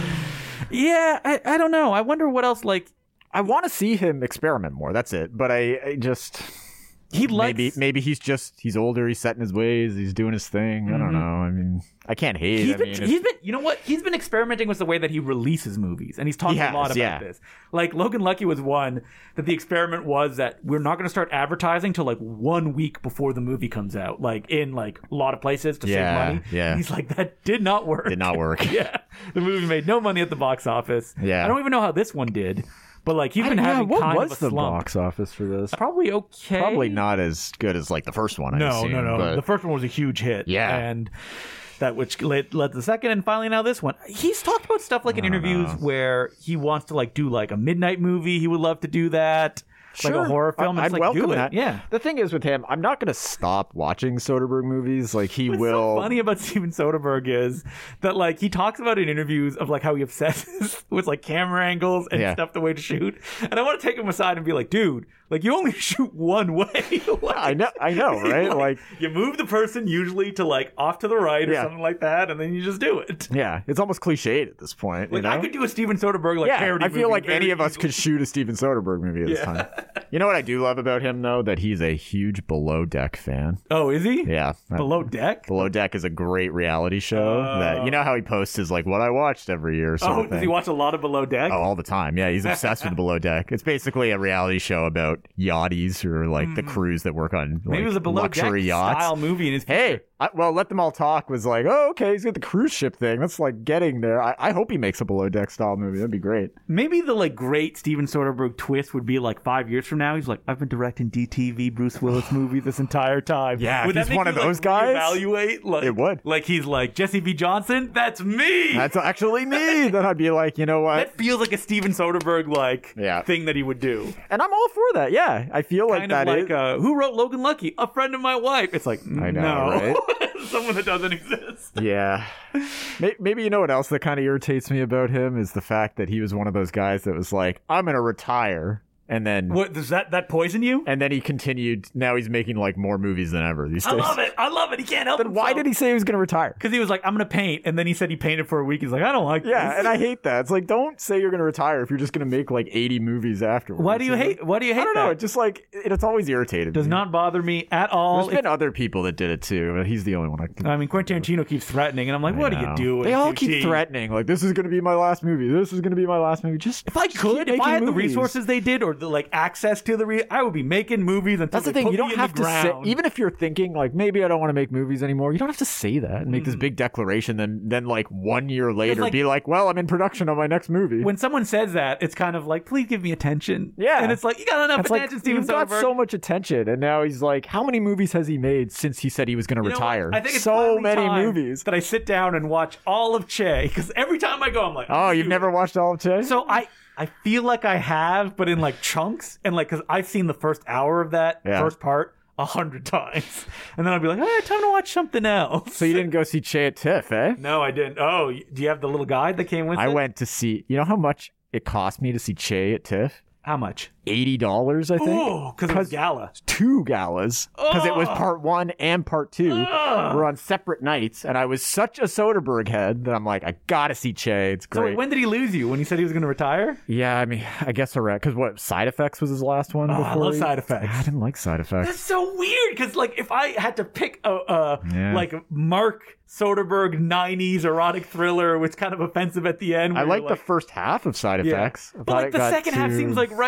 yeah, I, I don't know. I wonder what else, like, I want to see him experiment more. That's it. But I, I just he likes... maybe maybe he's just he's older. He's set in his ways. He's doing his thing. I don't know. I mean, I can't hate. He's I been, mean, it's- he's been, you know what? He's been experimenting with the way that he releases movies, and he's talked He a lot has, about yeah. this. Like Logan Lucky was one that the experiment was that we're not going to start advertising till like one week before the movie comes out, like in like a lot of places to Yeah, save money. yeah. And he's like, that did not work. did not work. yeah, the movie made no money at the box office. Yeah. I don't even know how this one did, but like he's I- been yeah, having what kind was of a the slump. box office for this? Probably okay. Probably not as good as like the first one. I No, assume, no, no. but- The first one was a huge hit. Yeah. And that which led, led to the second, and finally now this one. He's talked about stuff like in interviews know. where he wants to like do like a midnight movie. He would love to do that. Like a Sure. horror film. I- It's I'd like, do welcome it. that. Yeah. The thing is with him, I'm not going to stop watching Soderbergh movies. Like he What's will. so funny about Steven Soderbergh is that like he talks about in interviews of like how he obsesses with like camera angles and Yeah. stuff the way to shoot. And I want to take him aside and be like, dude, like you only shoot one way. Like, I know, I know, right? Like, you move the person usually to like off to the right or Yeah. something like that, and then you just do it. yeah, it's almost cliched at this point. Like you know? I could do a Steven Soderbergh like yeah, parody I feel movie like any very of us easily. could shoot a Steven Soderbergh movie at this Yeah. time. You know what I do love about him though? That he's a huge Below Deck fan. Oh, is he? Yeah, that- Below Deck? Below Deck is a great reality show. that you know how he posts his like what I watched every year. Sort Oh, of does thing. he watch a lot of Below Deck? Oh, all the time. Yeah, he's obsessed with Below Deck. It's basically a reality show about yachties or like the crews that work on like, Maybe it was a Below luxury Deck yachts. style movie in his Hey, I, well, Let Them All Talk was like, oh, okay, he's got the cruise ship thing. That's like getting there. I, I hope he makes a Below Deck style movie. That'd be great. Maybe the like great Steven Soderbergh twist would be like five years from now. He's like, I've been directing D T V Bruce Willis movie this entire time. Yeah, would if that he's make one you, of like, those guys, reevaluate? Like, it would. Like he's like Jesse V. Johnson. That's me. That's actually me. Then I'd be like, you know what? that feels like a Steven Soderbergh like Yeah. thing that he would do. And I'm all for that. Yeah, I feel like Kind that of is. like uh, who wrote Logan Lucky? A friend of my wife. It's like I know, no, right? Someone that doesn't exist. Yeah. May- Maybe you know what else that kind of irritates me about him is the fact that he was one of those guys that was like, I'm going to retire. And then What does that that poison you? and then he continued. Now he's making like more movies than ever these I days. love it. I love it. He can't help Then why did he say he was going to retire? Because he was like, I'm going to paint. And then he said he painted for a week. He's like, I don't like Yeah, this. and I hate that. It's like, don't say you're going to retire if you're just going to make like eighty movies afterwards. Why do you know? hate Why do you hate I don't that? know. It just like it, it's always irritated. Does me. not bother me at all. There's been other people that did it too, but he's the only one I can. I mean, Quentin Tarantino keeps threatening, and I'm like, I what know. are you doing? They all Q T? keep threatening, like this is going to be my last movie. This is going to be my last movie. Just If I just could, keep if I making had the movies. resources they did, or the like access to the, re- I would be making movies until That's the they thing. put You don't me in have the to say, ground. even if you're thinking like maybe I don't want to make movies anymore. You don't have to say that and make this Mm. big declaration. Then, then like one year later, like- be like, well, I'm in production on my next movie. When someone says that, it's kind of like, please give me attention. Yeah. and it's like you got enough It's like attention, Steven you've got Soderbergh. so much attention, and now he's like, how many movies has he made since he said he was going to You know what? retire? I think it's so finally many time movies. that I sit down and watch all of Che, because every time I go, I'm like, Oh, you've dude. never watched all of Che? So I, I feel like I have, but in like chunks, and like because I've seen the first hour of that Yeah. first part a hundred times, and then I'll be like, hey, time to watch something else. So you didn't go see Che at TIFF, eh? No, I didn't. Oh, do you have the little guide that came with I it? went to see. You know how much it cost me to see Che at TIFF? How much? Eighty dollars, I think. Oh, because it was gala. Two galas because it was Ugh. part one and part two Ugh. were on separate nights, and I was such a Soderbergh head that I'm like, I gotta see Che. It's So great. when did he lose you? When he said he was going to retire? yeah, I mean, I guess around because what Side Effects was his last one. Oh, before I love he- Side Effects. I didn't like Side Effects. That's so weird because, like, if I had to pick a, a Yeah. like Mark Soderbergh nineties erotic thriller, which kind of offensive at the end. I where like you're the first half of Side yeah. Effects. I But thought like it the got second half too- seems like right up your It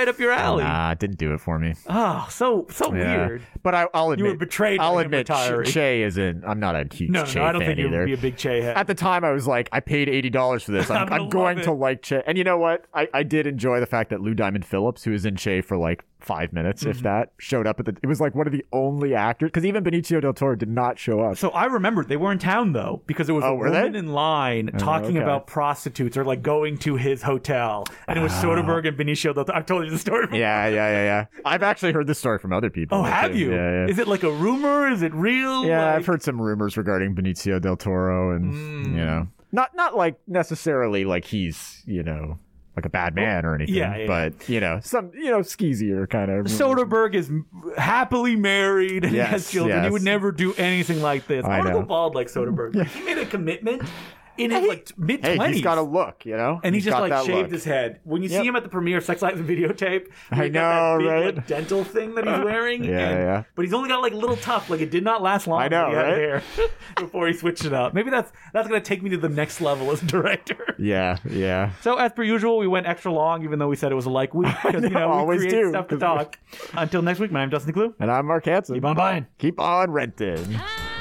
Valley. Nah, it didn't do it for me. Oh, so so Yeah. weird. But I, I'll admit, You were betrayed I'll by him admit, retiring. Che, Che isn't. I'm not a huge No, no, Che no, I don't fan think you either. would be a big Che head. At the time, I was like, I paid eighty dollars for this. I'm, I'm gonna I'm going love to it. like Che. And you know what? I, I did enjoy the fact that Lou Diamond Phillips, who was in Che for like five minutes, Mm-hmm. if that, showed up at the. It was like one of the only actors, because even Benicio del Toro did not show up. So I remembered they were in town though, because there was Oh, a were woman they? in line talking okay. about prostitutes or like going to his hotel, and it was Soderbergh and Benicio del Toro. I've told you the story. Before. Yeah, yeah, yeah, yeah. I've actually heard this story from other people. Oh, have too. you? Yeah, yeah. Is it like a rumor? Is it real? Yeah, Like- I've heard some rumors regarding Benicio del Toro, and Mm. you know, not not like necessarily like he's you know like a bad man or anything, yeah, yeah. but you know some you know skeezier kind of. Soderbergh is happily married and Yes, has children. He yes. would never do anything like this. I, I want to know. go bald like Soderbergh. He made a commitment in his like mid Hey, twenties. he's got a look, you know, and he He's just got like that shaved look. his head. When you Yep. see him at the premiere of Sex Lies and Videotape, I he's got that know, big, right? like, dental thing that he's wearing. Yeah, and- yeah. But he's only got like little tuft. Like it did not last long. I know, when he had right? hair before he switched it up. Maybe that's that's gonna take me to the next level as a director. Yeah, yeah. So as per usual, we went extra long, even though we said it was a like week because you know we always create do, stuff to 'cause talk. Until next week, my name's Dustin Clue. And I'm Mark Hansen. Keep on buying. Keep on renting.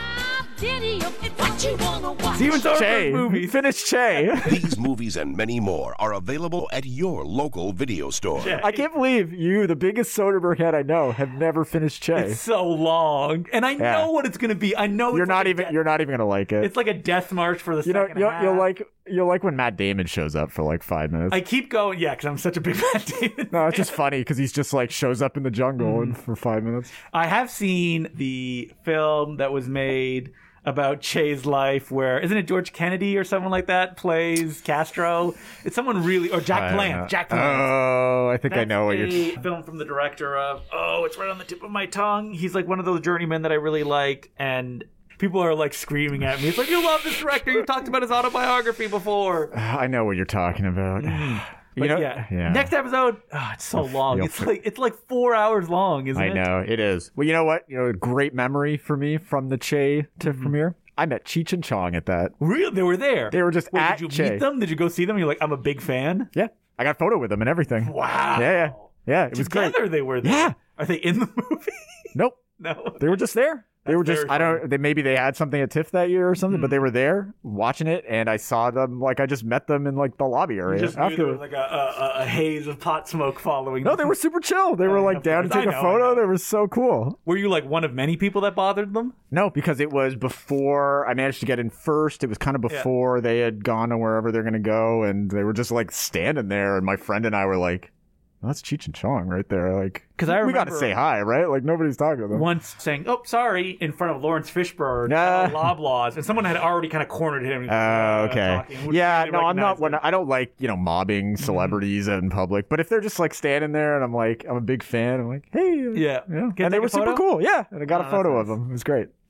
What you wanna watch? See you in Soderbergh Che, movies. finish Che. These movies and many more are available at your local video store. Yeah. I can't believe you, the biggest Soderbergh head I know, have never finished Che. It's so long, and I Yeah. know what it's gonna be. I know You're it's not like a even. de- You're not even gonna like it. It's like a death march for the you know, second you'll, half. you'll like. You'll like when Matt Damon shows up for like five minutes. I keep going, yeah, because I'm such a big Matt Damon. no, it's just funny because he's just like shows up in the jungle Mm. and for five minutes. I have seen the film that was made about Che's life, where isn't it George Kennedy or someone like that plays Castro? It's someone really, or Jack I don't know. Palance. Jack Palance. Oh, I think I That's know what a you're. film from the director of. Oh, it's right on the tip of my tongue. He's like one of those journeymen that I really like, and people are like screaming at me. It's like, you love this director. You talked about his autobiography before. I know what you're talking about. But you know, yeah. next episode. Oh, it's so long. you'll It's f- like it's like four hours long, isn't I it? know it is. Well, you know what? You know, a great memory for me from the Che to Mm-hmm. premiere. I met Cheech and Chong at that. Really, they were there. They were just Wait, at did you Che. meet them? Did you go see them? You're like, I'm a big fan. Yeah, I got a photo with them and everything. Wow. Yeah, yeah, yeah. It was Together great. they were there. Yeah. Are they in the movie? Nope, No. they were just there. They That's were just, very I don't, funny. they, maybe they had something at TIFF that year or something, but they were there watching it, and I saw them, like, I just met them in, like, the lobby You area just knew there after. was like a, a, a haze of pot smoke following. No, they were super chill. They were, yeah, like, of down to course. take I a know, I photo. know. They were so cool. Were you like one of many people that bothered them? No, because it was before I managed to get in first. It was kind of before they had gone to wherever they're going to go, and they were just, like, standing there, and my friend and I were like, well, that's Cheech and Chong right there. Like, 'Cause I we got to remember- say hi, right? Like, nobody's talking to them. Once saying, "Oh, sorry," in front of Lawrence Fishburne, Nah. at Loblaws, and someone had already kind of cornered him. Oh, uh, okay. talking, which Yeah, they no, I'm not recognized one. him. I don't like, you know, mobbing Mm-hmm. celebrities in public. But if they're just like standing there and I'm like, I'm a big fan, I'm like, hey. Yeah. Yeah. Can I And they take were a super photo? cool. Yeah. And I got Oh, a photo that's of them. It was great.